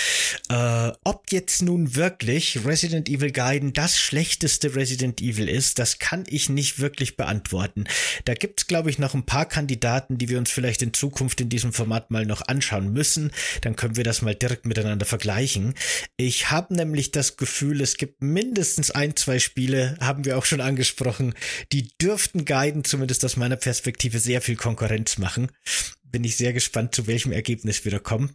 Ob jetzt nun wirklich Resident Evil Gaiden das schlechteste Resident Evil ist, das kann ich nicht wirklich beantworten. Da gibt's, glaube ich, noch ein paar Kandidaten, die wir uns vielleicht in Zukunft in diesem Format mal noch anschauen müssen. Dann können wir das mal direkt miteinander vergleichen. Ich habe nämlich das Gefühl, es gibt mindestens 1-2 Spiele, haben wir auch schon angesprochen, die dürften Gaiden zumindest aus meiner Perspektive sehr viel Konkurrenz machen. Bin ich sehr gespannt, zu welchem Ergebnis wir da kommen.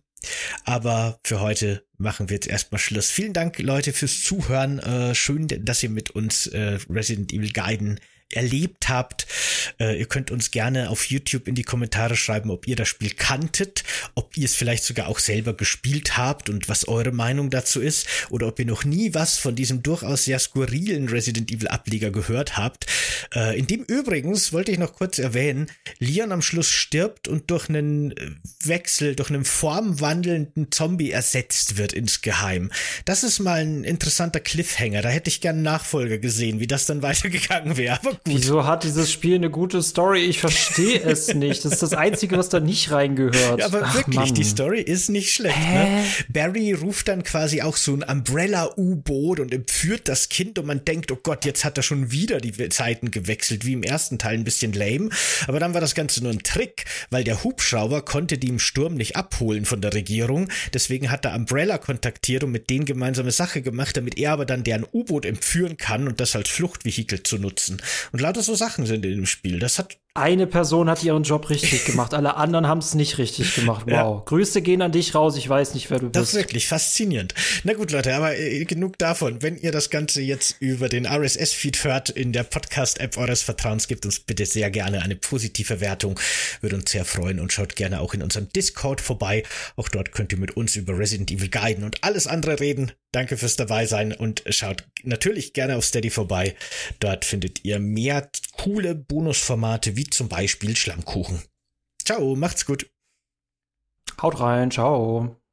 Aber für heute machen wir jetzt erstmal Schluss. Vielen Dank, Leute, fürs Zuhören. Schön, dass ihr mit uns Resident Evil Gaiden erlebt habt. Ihr könnt uns gerne auf YouTube in die Kommentare schreiben, ob ihr das Spiel kanntet, ob ihr es vielleicht sogar auch selber gespielt habt und was eure Meinung dazu ist, oder ob ihr noch nie was von diesem durchaus sehr skurrilen Resident Evil Ableger gehört habt. In dem übrigens, wollte ich noch kurz erwähnen, Leon am Schluss stirbt und durch einen Wechsel, durch einen formwandelnden Zombie ersetzt wird insgeheim. Das ist mal ein interessanter Cliffhanger. Da hätte ich gerne einen Nachfolger gesehen, wie das dann weitergegangen wäre. Aber gut. Wieso hat dieses Spiel eine gute Story? Ich verstehe es nicht. Das ist das Einzige, was da nicht reingehört. Ja, aber wirklich, Mann. Die Story ist nicht schlecht. Ne? Barry ruft dann quasi auch so ein Umbrella-U-Boot und entführt das Kind und man denkt, oh Gott, jetzt hat er schon wieder die Zeiten gewechselt, wie im ersten Teil, ein bisschen lame. Aber dann war das Ganze nur ein Trick, weil der Hubschrauber konnte die im Sturm nicht abholen von der Regierung. Deswegen hat er Umbrella kontaktiert und mit denen gemeinsame Sache gemacht, damit er aber dann deren U-Boot entführen kann und das als Fluchtvehikel zu nutzen. Und lauter so Sachen sind in dem Spiel. Das hat eine Person hat ihren Job richtig gemacht, alle anderen haben es nicht richtig gemacht. Wow. Ja. Grüße gehen an dich raus, ich weiß nicht, wer du bist. Das ist wirklich faszinierend. Na gut, Leute, aber genug davon. Wenn ihr das Ganze jetzt über den RSS-Feed hört, in der Podcast-App eures Vertrauens, gebt uns bitte sehr gerne eine positive Wertung. Würde uns sehr freuen und schaut gerne auch in unserem Discord vorbei. Auch dort könnt ihr mit uns über Resident Evil Gaiden und alles andere reden. Danke fürs Dabeisein und schaut natürlich gerne auf Steady vorbei. Dort findet ihr mehr coole Bonusformate wie zum Beispiel Schlammkuchen. Ciao, macht's gut. Haut rein, ciao.